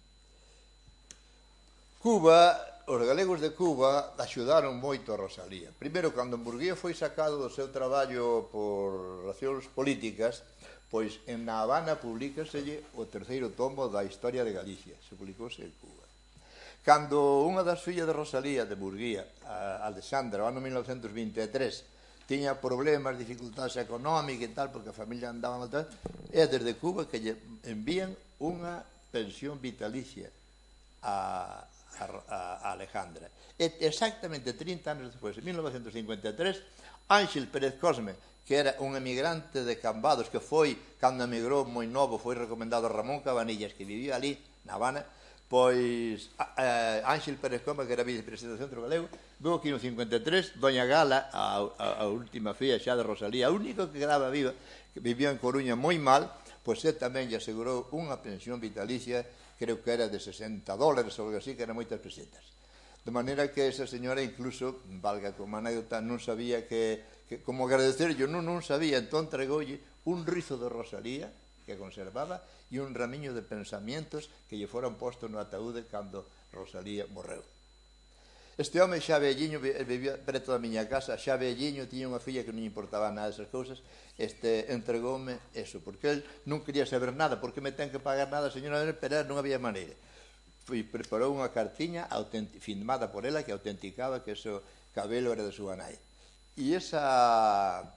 Cuba, os galegos de Cuba axudaron moito a Rosalía. Primeiro, cando Murguía foi sacado do seu traballo por razóns políticas, pois en Na Habana publicaselle o terceiro tomo da Historia de Galicia, se publicouse en Cuba. Cando unha das fillas de Rosalía, de Murguía, a Alexandra, no ano mil novecentos vinte e tres, tiña problemas, dificultades económicas e tal, porque a familia andaba mal, é desde Cuba que lle envían unha pensión vitalicia a, a, a Alejandra. E exactamente trinta anos despois, en mil novecentos cincuenta e tres, Ángel Pérez Cosme, que era un emigrante de Cambados, que foi, cando emigrou moi novo, foi recomendado a Ramón Cabanillas, que vivía ali, na Habana, pois eh, Ángel Pérez Cosme, que era vicepresidente do Centro Galego, veu aquí no cincuenta e tres, Doña Gala, a, a, a última filla xa de Rosalía, a única que quedaba viva, que vivía en Coruña moi mal, pois ele tamén lle asegurou unha pensión vitalicia, creo que era de sesenta dólares ou algo así, que eran moitas pesetas. De maneira que esa señora incluso, valga como anécdota, non sabía que, que como agradecerlle, non, non sabía, entón entregoulle un rizo de Rosalía que conservaba e un ramiño de pensamientos que lle foran postos no ataúde cando Rosalía morreu. Este home xa velliño, vivía preto da miña casa, xa velliño, tiña unha filla que non importaba nada desas cousas, este, entregoume eso, porque el non quería saber nada, porque me ten que pagar nada, señora, pero non había maneira. Foi, preparou unha cartiña firmada por ela que autenticaba que ese cabelo era de súa nai. E esa,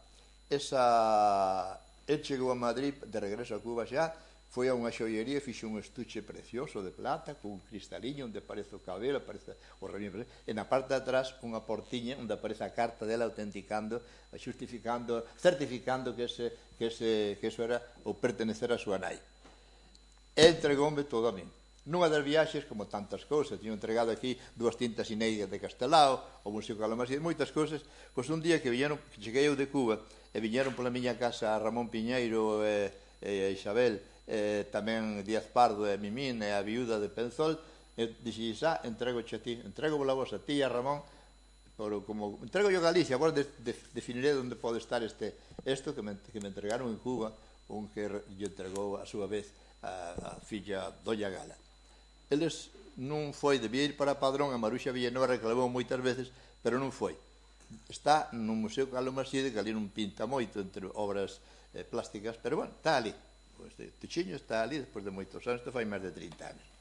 esa... El chegou a Madrid, de regreso a Cuba xa, foi a unha xoiería e fixe un estuche precioso de plata, con un cristaliño onde aparece o cabelo, aparece o ramiño, e na parte de atrás unha portiña onde aparece a carta dela autenticando, justificando, certificando que, ese, que, ese, que eso era o pertenecer a súa nai. E entregoume todo a min. Nunha das viaxes, como tantas cousas, tiño entregado aquí dúas tintas inéditas de Castelao, o Museo Calamasi, moitas cousas, pois un día que viñeron, que cheguei eu de Cuba, e viñeron pola miña casa a Ramón Piñeiro e, e a Isabel, e tamén Díaz Pardo e Mimín e a viúda de Penzol, e dixi, xa, entrego a ti, entrego a vos a ti e a Ramón, como entrego yo Galicia, agora de, de, definiré onde pode estar este isto que me, que me entregaron en Cuba, un que lle entregou a súa vez a, a filla Doña Gala. Eles non foi, debía ir para Padrón, a Maruxa Villanueva reclamou moitas veces, pero non foi. Está no Museo Carlos Maside, que ali non pinta moito entre obras eh, plásticas, pero bueno, está ali. Pues, de Tuchiño está ali, despois de moitos anos, isto fai máis de trinta anos.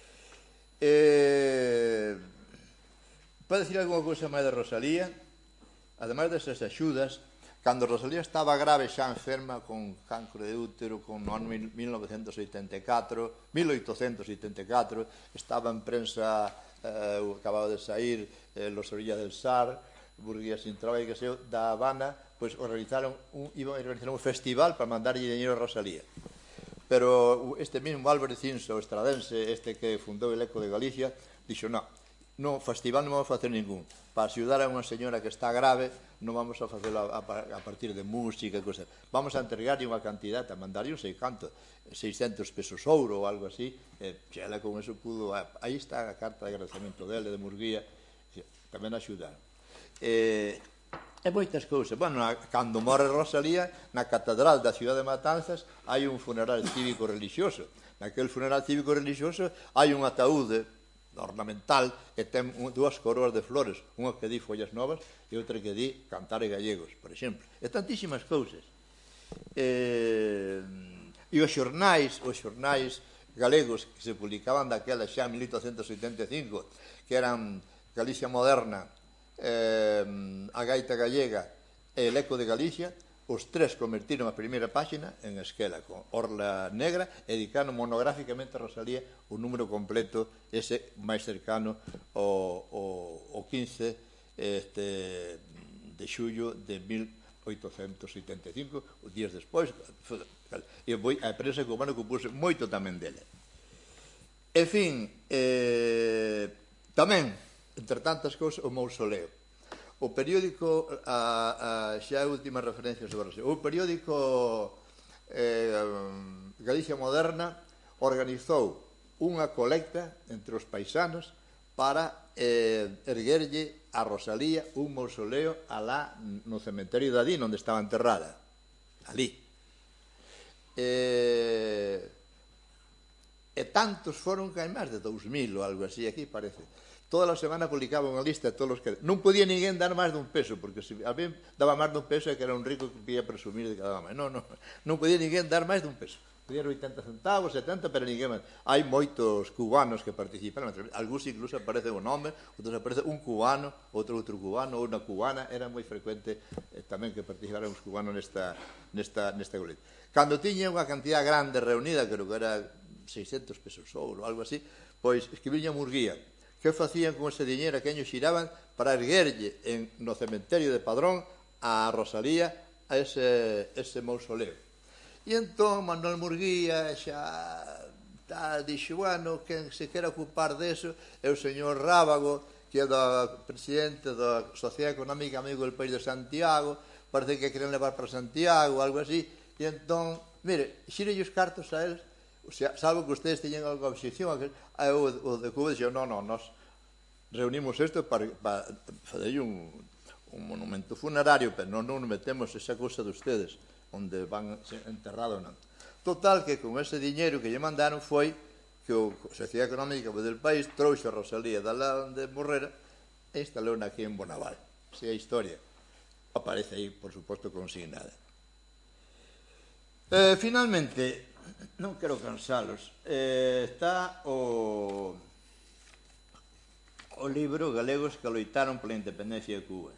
Eh... Para decir alguna cousa máis de Rosalía, ademais desas axudas, cando Rosalía estaba grave xa enferma con cancro de útero, con no ano mil novecentos oitenta e catro, mil oitocentos oitenta e catro, estaba en prensa, eh, acababa de sair eh, Los Orillas del Sar, Burguía sin traballo, que sei, da Habana, pois organizaron un, iban a organizar un festival para mandarlle dinero a Rosalía. Pero este mesmo Álvarez Cinso, estradense, este que fundou el Eco de Galicia, dixo, non, no festival non vamos a facer ningún. Para axudar a unha señora que está grave, non vamos a facelo a, a, a partir de música e cosas. Vamos a entregarlle unha cantidad, a mandarlle un sei canto, seiscentos pesos ouro ou algo así, e xa ela con eso pudo, aí está a carta de agradecemento dele, de Murguía, tamén axudaron. E, e moitas cousas. Bueno, cando morre Rosalía, na catedral da ciudad de Matanzas, hai un funeral cívico-religioso. Naquele funeral cívico-religioso hai un ataúde ornamental e ten dúas coroas de flores, unha que di Follas Novas e outra que di Cantares Gallegos, por exemplo. E tantísimas cousas. E, e os xornais, os xornais galegos que se publicaban daquela xa en mil oitocentos oitenta e cinco, que eran Galicia Moderna, eh, a Gaita Gallega e el Eco de Galicia, os tres convertiron a primeira páxina en esquela con orla negra e dedicaron monográficamente a Rosalía o número completo ese máis cercano ao, ao, ao quince este, de xullo de mil oitocentos oitenta e cinco, os días despois, e a prensa cubana compuse moito tamén dele. En fin, eh, tamén, entre tantas cousas, o mausoleo. O periódico, a, a, xa a última referencia sobre Rosalía, o periódico eh, Galicia Moderna organizou unha colecta entre os paisanos para eh, erguerlle a Rosalía un mausoleo alá no cementerio de Adín, onde estaba enterrada. Ali. Eh, e tantos foron que hai máis de dous mil ou algo así, aquí parece. Toda a semana publicaba unha lista de todos os que... Non podía ninguén dar máis dun peso, porque se alguén daba máis dun peso é que era un rico que podía presumir de que daba máis. Non, non, non podía ninguén dar máis dun peso. Podían oitenta centavos, setenta, pero ninguén máis. Hai moitos cubanos que participan, algúns incluso aparece un nome, outros aparece un cubano, outro outro cubano, ou unha cubana. Era moi frecuente eh, tamén que participaran os cubanos nesta, nesta, nesta coleta. Cando tiña unha cantidad grande reunida, creo que era seiscentos pesos ouro, algo así, pois escribiña Murguía. Que facían con ese diñeiro que ellos xiraban para erguerlle en, no cementerio de Padrón a Rosalía a ese, ese mausoleo. E entón Manuel Murguía xa tá, dixo, bueno, quen se quera ocupar deso é o señor Rábago, que é o presidente da Sociedade Económica Amigo del País de Santiago, parece que queren levar para Santiago, algo así, e entón, mire, xirelle os cartos a eles, o sea, salvo que ustedes teñen algo obxección, o, o de Cuba dixo, non, non, nos reunimos isto para, para fazer un, un monumento funerario, pero non, non metemos esa cousa de ustedes, onde van enterrados, non. Total, que con ese diñeiro que lle mandaron foi que o Sociedade Económica del País trouxe a Rosalía da lá onde morrera e instalou aquí en Bonaval. Esa é a historia. Aparece aí, por suposto, consignada. Eh, finalmente, non quero cansalos, eh, está o, o libro Galegos que loitaron pola independencia de Cuba.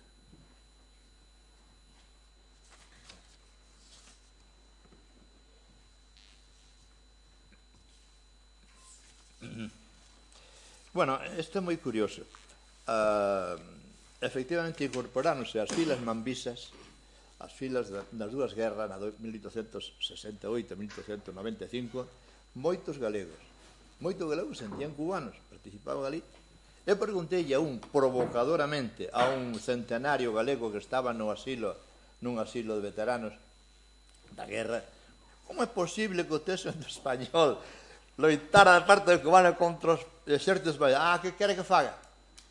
Bueno, isto é moi curioso. Uh, efectivamente, incorporáronse as filas mambisas, as filas das dúas guerras, na mil oitocentos sesenta e oito e mil oitocentos noventa e cinco, moitos galegos. Moitos galegos sentían cubanos, participaban ali. Eu perguntei a un, provocadoramente, a un centenario galego que estaba no asilo, nun asilo de veteranos da guerra, como é posible que o texto español loitara da parte do cubano contra os exércitos españoles? Ah, que quere que faga?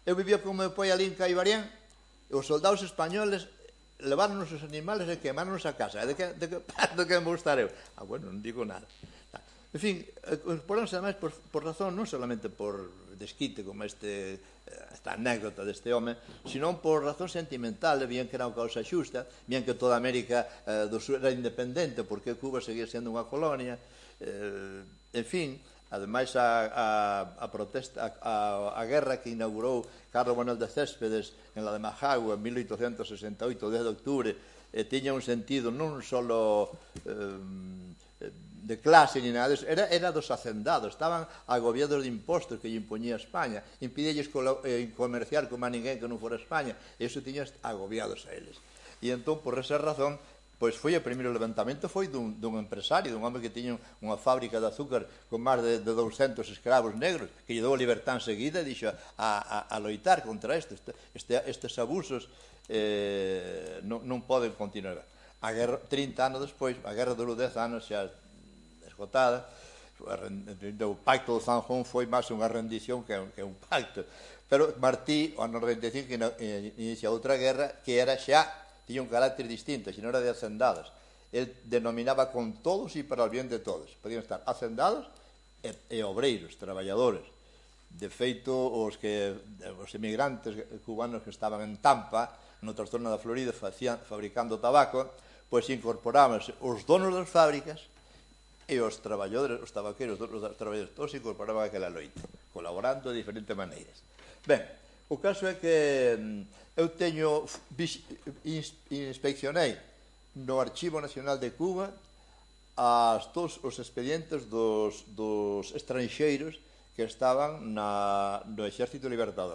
Eu vivía con meu pai ali en Caibarén, e os soldados españoles levaron os animales e quemaron a casa. De que, de que, de que vou estar eu? Ah, bueno, non digo nada. En fin, poronse ademais por, por razón non solamente por desquite como este, esta anécdota deste home, sino por razón sentimental, bien que era unha causa xusta, bien que toda América eh, do Sur era independente, porque Cuba seguía sendo unha colonia, eh, en fin, ademais a, a, a protesta, a, a guerra que inaugurou Carlos Manuel de Céspedes en la de Majagua en mil oitocentos sesenta e oito, dez de octubre, eh, tiña un sentido non solo eh, de clase ni nada, era, era dos hacendados, estaban agobiados de impostos que lle impoñía España, impidíalles eh, comerciar con máis ninguén que non fora España, e iso tiña agobiados a eles. E entón, por esa razón, pois foi o primeiro levantamento foi dun, dun empresario, dun home que tiña unha fábrica de azúcar con máis de, de douscentos escravos negros, que lle dou a libertad enseguida e dixo a, a, a loitar contra isto, este, este, estes abusos eh, non, non poden continuar. A guerra, trinta anos despois, a guerra durou dez anos xa esgotada, o pacto de Zanjón foi máis unha rendición que un, que un pacto, pero Martí, o ano noventa e cinco, inicia outra guerra que era xa tiña un carácter distinto, xa non era de hacendados. El denominaba con todos e para o bien de todos. Podían estar hacendados e, e obreiros, traballadores. De feito, os que os emigrantes cubanos que estaban en Tampa, noutra zona da Florida, facían, fabricando tabaco, pois incorporábanse os donos das fábricas e os traballadores, os tabaqueiros, os traballadores, todos se incorporaban a aquela loita, colaborando de diferentes maneiras. Ben, o caso é que eu teño, inspeccionei no Archivo Nacional de Cuba as todos os expedientes dos, dos estranxeiros que estaban na, no Exército Libertador.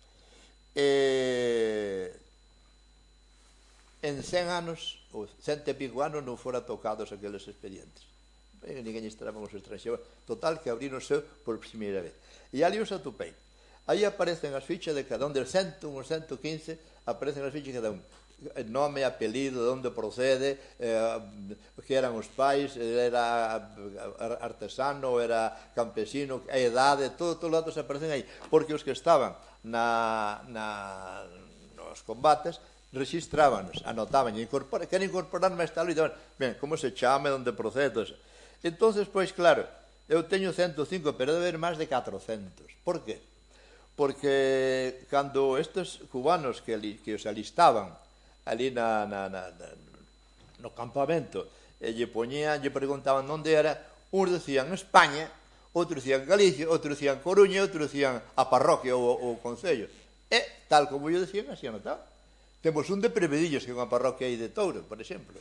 E en cen anos, ou cento e pico anos, non fora tocados aqueles expedientes. E ninguén estaba os estranxeiros. Total, que abrironse por primeira vez. E ali os atopei. Aí aparecen as fichas de cada un, del cento un ao cento quince, aparecen as fichas de cada un. Nome, apelido, de onde procede, eh, que eran os pais, era artesano, era campesino, a edade, todos os datos aparecen aí. Porque os que estaban na, na, nos combates registrábanos, anotaban, incorpora, queren incorporarme a esta loita, ben, como se chame, onde procede. Entonces, pois, claro, eu teño cento e cinco, pero debe haber máis de catrocentos. Por qué? Porque cando estes cubanos que, ali, que os alistaban ali na, na, na, na, no campamento, e lle poñían, lle preguntaban onde era, uns decían España, outros decían Galicia, outros decían Coruña, outros decían a parroquia ou o concello. E, tal como yo decían, así anotaba. Temos un de Prevedillos, que é unha parroquia aí de Touro, por exemplo.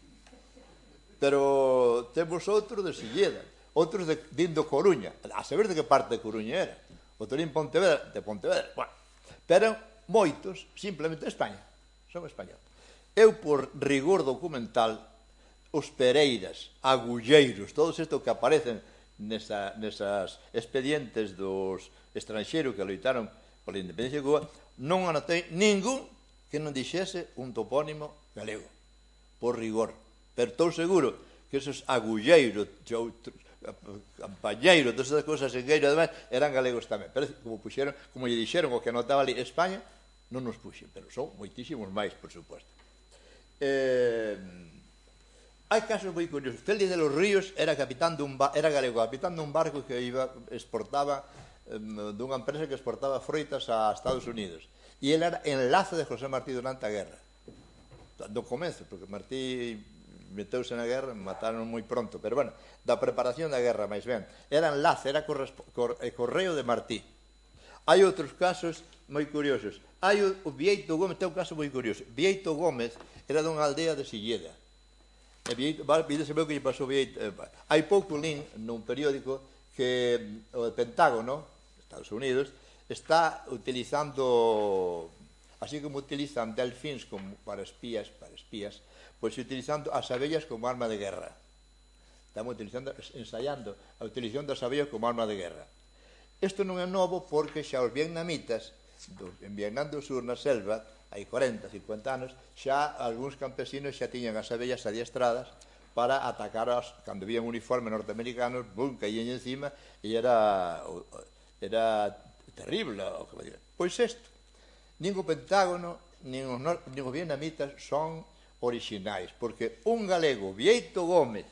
Pero temos outro de Silleda, outros de Dindo Coruña, a saber de que parte de Coruña era. Outro en Pontevedra, de Pontevedra. Bueno, pero moitos, simplemente de España, son españoles. Eu, por rigor documental, os Pereiras, Agulleiros, todos estos que aparecen nesa, nesas expedientes dos estranxeiros que loitaron pola independencia de Cuba, non anotei ningún que non dixese un topónimo galego, por rigor. Pero estou seguro que esos agulleiros, campañeiros, todas esas cosas en gueiro, además, eran galegos tamén. Pero como puxeron, como lle dixeron o que anotaba ali España, non nos puxen, pero son moitísimos máis, por suposto. Eh, hai casos moi curiosos. Félix de los Ríos era capitán dun era galego, capitán dun barco que iba exportaba eh, dunha empresa que exportaba froitas a Estados Unidos. E ele era enlace de José Martí durante a guerra. Do comezo, porque Martí meteuse na guerra, mataron moi pronto, pero bueno, da preparación da guerra, máis ben. Era enlace, era correo de Martí. Hai outros casos moi curiosos. Hai o Vieito Gómez, ten un caso moi curioso. Vieito Gómez era dunha aldea de Silleda. E Vieito, vídese o que lle pasou Vieito. Hai pouco lin nun periódico que o Pentágono, Estados Unidos, está utilizando, así como utilizan delfíns como para espías, para espías, pois utilizando as abellas como arma de guerra. Estamos utilizando, ensayando a utilización das abellas como arma de guerra. Isto non é novo porque xa os vietnamitas, do, en Vietnam do Sur, na selva, hai corenta, cincuenta anos, xa algúns campesinos xa tiñan as abellas adiestradas para atacar, as, cando vían uniformes norteamericanos, bum, caían encima, e era, era terrible. Pois isto, nin o Pentágono, nin os, nin os vietnamitas son orixinais, porque un galego, Vieito Gómez,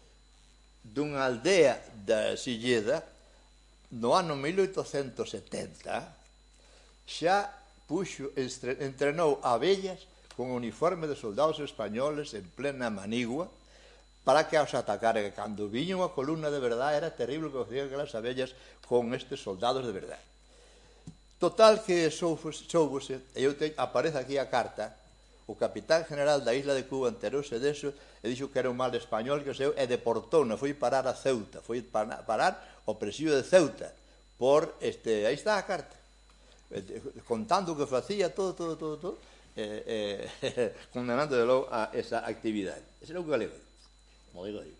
dunha aldea da Silleda, no ano mil oitocentos setenta, xa puxo, entrenou abellas con uniforme de soldados españoles en plena Manigua para que os atacara, que cando viña unha columna de verdade era terrible que hacían aquelas abellas con estes soldados de verdade. Total que soubose, e eu te, aparece aquí a carta, o capitán general da isla de Cuba enterouse deso e dixo que era un mal español que seu e deportou, non foi parar a Ceuta, foi parar o presidio de Ceuta por, este, aí está a carta, contando o que facía, todo, todo, todo, todo, eh, eh, condenando de logo a esa actividade. Ese era un galego, como digo aí.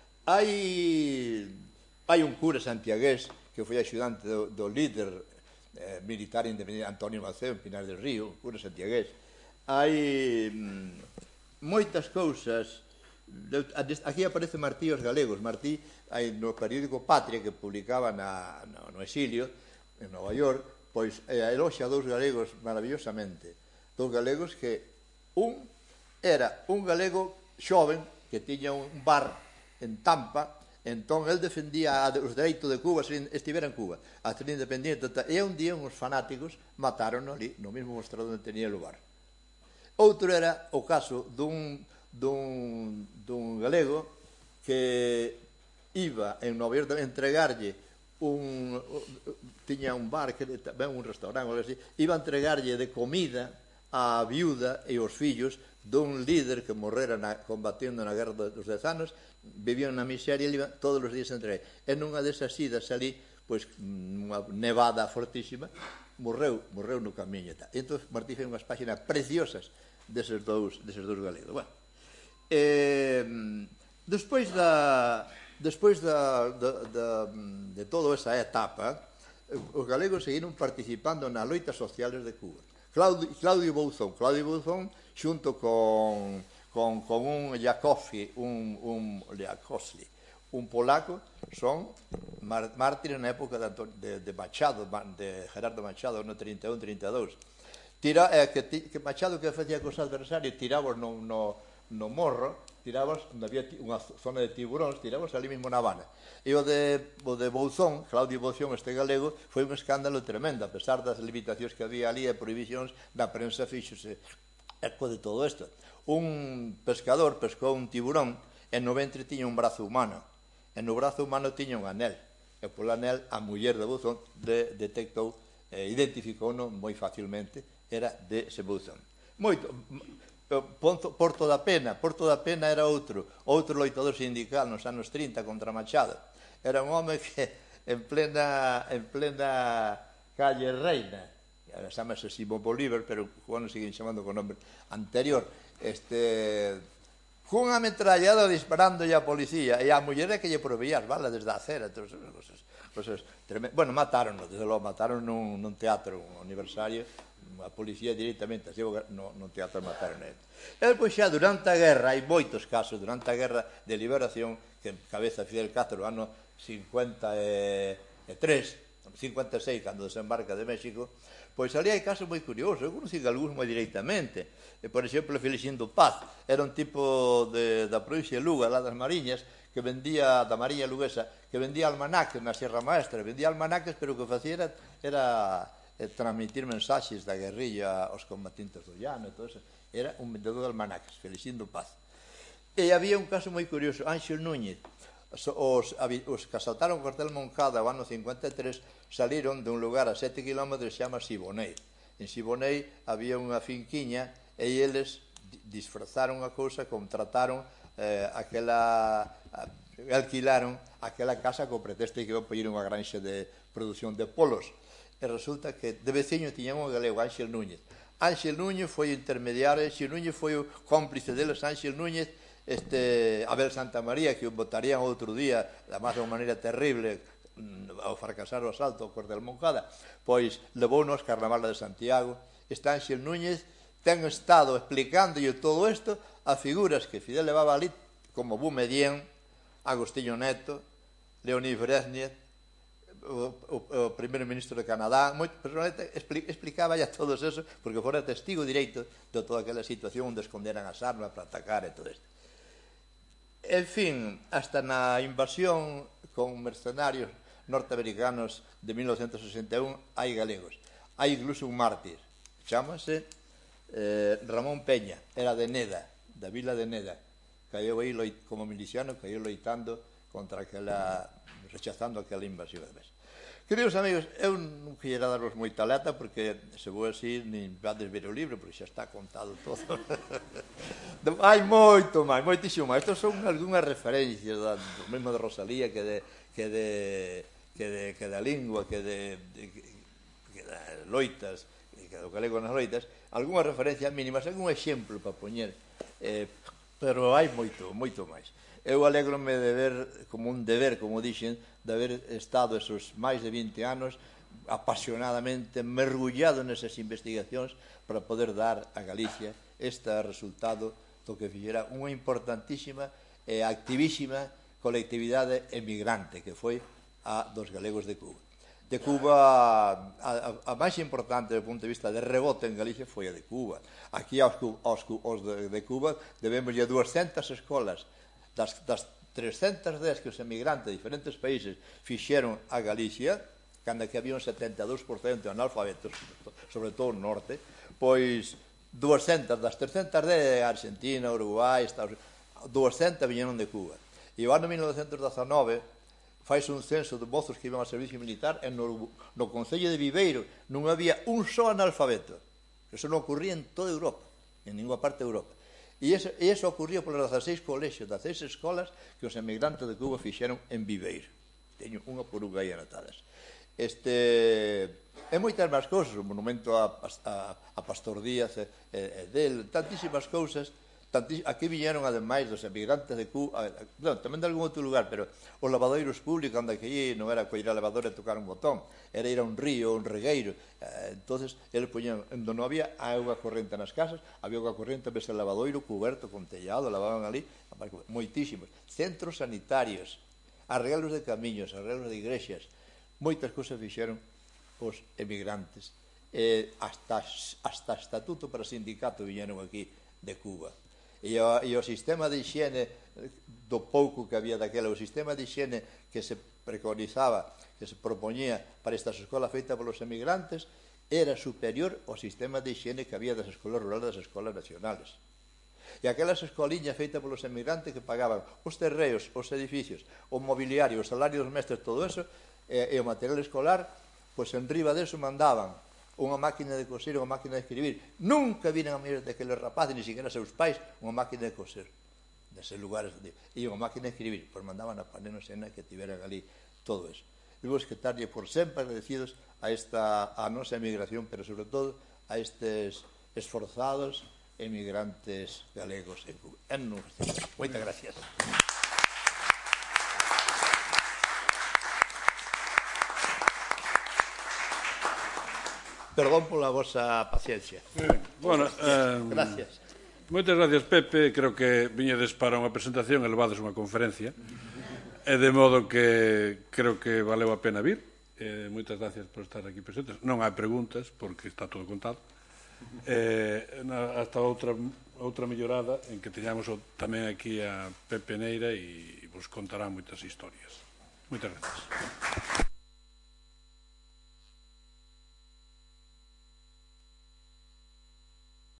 Hai, hai un cura santiagués que foi axudante do, do líder eh, militar independiente Antonio Maceo en Pinar del Río, un cura santiagués. Hai mm, moitas cousas. Aquí aparece Martí os galegos. Martí, hai no periódico Patria, que publicaba na, no, no exilio en Nova York, pois eh, eloxa dous galegos maravillosamente. Dous galegos que un era un galego xoven que tiña un bar en Tampa, entón el defendía os dereitos de Cuba se estivera en Cuba, a ser independiente, e un día uns fanáticos mataron ali no mesmo mostrador onde tenía lugar. Outro era o caso dun, dun, dun galego que iba en Nova York a entregarlle un, tiña un bar, que ben un restaurante, algo así, iba a entregarlle de comida a viuda e os fillos dun líder que morrera na, combatiendo na guerra dos dez anos, vivían na miseria e iba todos os días a entregar. E nunha desas idas ali, pois, unha nevada fortísima, morreu, morreu no camiño. E entón Martí fai unhas páxinas preciosas deses dous, deses dous galegos. Bueno, eh, despois da... Despois da, da, da, de toda esa etapa, os galegos seguiron participando nas loitas sociales de Cuba. Claudio, Claudio Bouzón, Claudio Bouzón, xunto con, con, con un Jakowski, un, un Jakowski, un polaco, son mártires na época de, de, de Machado, de Gerardo Machado, no trinta e un trinta e dous. Tira, eh, que, que Machado que facía cos adversarios, tiraba no, no, no morro, tirabas, onde había unha zona de tiburóns, tirabas ali mesmo na Habana. E o de, o de Bouzón, Claudio Bouzón, este galego, foi un escándalo tremendo, a pesar das limitacións que había ali e prohibicións da prensa fíxose eco de todo isto. Un pescador pescou un tiburón e no ventre tiña un brazo humano, e no brazo humano tiña un anel, e polo anel a muller de Bouzón de, detectou, eh, identificou moi facilmente, era de ese Bouzón. Moito... Porto da Pena, Porto da Pena era outro, outro loitador sindical nos anos trinta contra Machado. Era un home que en plena, en plena calle Reina, chamase Simón Bolívar, pero bueno, siguen chamando con nombre anterior, este, cunha metrallada disparando a policía, e a muller é que lle proveía as balas desde a acera, todas esas cosas, cosas tremendas. Bueno, mataron, desde logo, mataron nun, nun teatro, un aniversario, a policía directamente, así, no, no teatro mataron a ele. E depois xa, durante a guerra, hai moitos casos, durante a guerra de liberación, que cabeza Fidel Castro, no ano cincuenta e tres, cincuenta e seis, cando desembarca de México, pois ali hai casos moi curiosos, eu conocí algúns moi directamente. E, por exemplo, Felicindo Paz, era un tipo de, da provincia de Luga, lá das Mariñas, que vendía, da Mariña Luguesa, que vendía almanaques na Sierra Maestra, vendía almanaques, pero o que facía era, era eh, transmitir mensaxes da guerrilla aos combatientes do llano e todo eso. Era un vendedor de almanaques, Felicindo Paz. E había un caso moi curioso, Ángel Núñez, os, os, os que asaltaron o cuartel Moncada o ano cincuenta e tres saliron dun lugar a sete kilómetros que se chama Siboney. En Siboney había unha finquiña e eles disfrazaron a cousa, contrataron eh, aquela, alquilaron aquela casa co pretexto de que iban a poñer unha granxa de produción de polos. E resulta que de veciño tiñan un galego, Ángel Núñez. Ángel Núñez foi o intermediario, Ángel Núñez foi o cómplice deles, Ángel Núñez, este, Abel Santa María, que o botarían outro día, además de unha maneira terrible, ao fracasar o asalto ao cuartel Moncada, pois levounos aos carnavales de Santiago. Este Ángel Núñez ten estado explicándolle todo isto a figuras que Fidel levaba ali, como Boumediene, Agostinho Neto, Leonid Brezhnev, o, o, o primeiro ministro de Canadá, moito, personalmente explicaba ya todos eso, porque fora testigo direito de toda aquela situación onde esconderan as armas para atacar e todo isto. En fin, hasta na invasión con mercenarios norteamericanos de mil novecientos sesenta e un hai galegos. Hai incluso un mártir, chámase eh, Ramón Peña, era de Neda, da vila de Neda, caiu aí como miliciano, caiu loitando contra aquela, rechazando aquela invasión. Queridos amigos, eu non quixera daros moita lata porque se vou así nin vades ver o libro porque xa está contado todo. Hai moito máis, moitísimo máis. Estos son algunhas referencias do mesmo de Rosalía que de que de que de que da lingua, que de, de que das loitas, que do galego nas loitas, algunhas referencias mínimas, algún exemplo para poñer, eh, pero hai moito, moito máis. Eu alégrome de ver, como un deber, como dixen, de haber estado esos máis de vinte anos apasionadamente mergullado nesas investigacións para poder dar a Galicia este resultado do que fixera unha importantísima e activísima colectividade emigrante que foi a dos galegos de Cuba. De Cuba, a, a, a máis importante do punto de vista de rebote en Galicia foi a de Cuba. Aquí aos, aos, aos de, de Cuba debemos ya duascentas escolas. Das, das trescentas dez que os emigrantes de diferentes países fixeron a Galicia, cando que había un setenta e dous por cento de analfabetos, sobre todo no norte, pois duascentas das trescentas dez, Argentina, Uruguai, Estados Unidos, duascentas viñeron de Cuba. E o ano mil novecentos dezanove faise un censo de mozos que iban ao servicio militar e no, no Concello de Viveiro non había un só analfabeto. Eso non ocurría en toda Europa, en ninguna parte de Europa. E iso, e iso ocurrió polos dezaseis colexios, dezaseis escolas que os emigrantes de Cuba fixeron en Viveiro. Teño unha por unha aí anotadas. Este, e moitas máis cousas, o monumento a, a, a Pastor Díaz e, e del, tantísimas cousas. Tantis, aquí viñeron, ademais, dos emigrantes de Cuba, non, tamén de algún outro lugar, pero os lavadoiros públicos, onde aquí non era coller a lavadora e tocar un botón, era ir a un río, un regueiro. Eh, entonces, eles poñían, onde non había auga corrente nas casas, había auga corrente, ves el lavadoiro cuberto con tellado, lavaban ali, moitísimos. Centros sanitarios, arreglos de camiños, arreglos de igrexas, moitas cousas fixeron os emigrantes. Eh, hasta, hasta estatuto para sindicato viñeron aquí de Cuba. E o, e o sistema de higiene do pouco que había daquela, o sistema de higiene que se preconizaba, que se propoñía para estas escolas feitas polos emigrantes, era superior ao sistema de higiene que había das escolas rurales das escolas nacionales. E aquelas escoliñas feitas polos emigrantes que pagaban os terreos, os edificios, o mobiliario, os salarios dos mestres, todo eso, e, e o material escolar, pois en riba deso mandaban unha máquina de coser, unha máquina de escribir. Nunca viran a mirar daqueles rapaces, ni siquiera seus pais, unha máquina de coser deses lugares. E unha máquina de escribir, pois mandaban a Paneno Sena que tiveran ali todo eso. E vos que estarlle por sempre agradecidos a esta a nosa emigración, pero sobre todo a estes esforzados emigrantes galegos en Cuba. Moitas gracias. Perdón pola vosa paciencia. Eh, bueno, eh, gracias. Moitas gracias, Pepe. Creo que viñedes para unha presentación e levades unha conferencia. E de modo que creo que valeu a pena vir. Eh, moitas gracias por estar aquí presentes. Non hai preguntas, porque está todo contado. Eh, hasta outra, outra mellorada en que teñamos tamén aquí a Pepe Neira e vos contará moitas historias. Moitas gracias.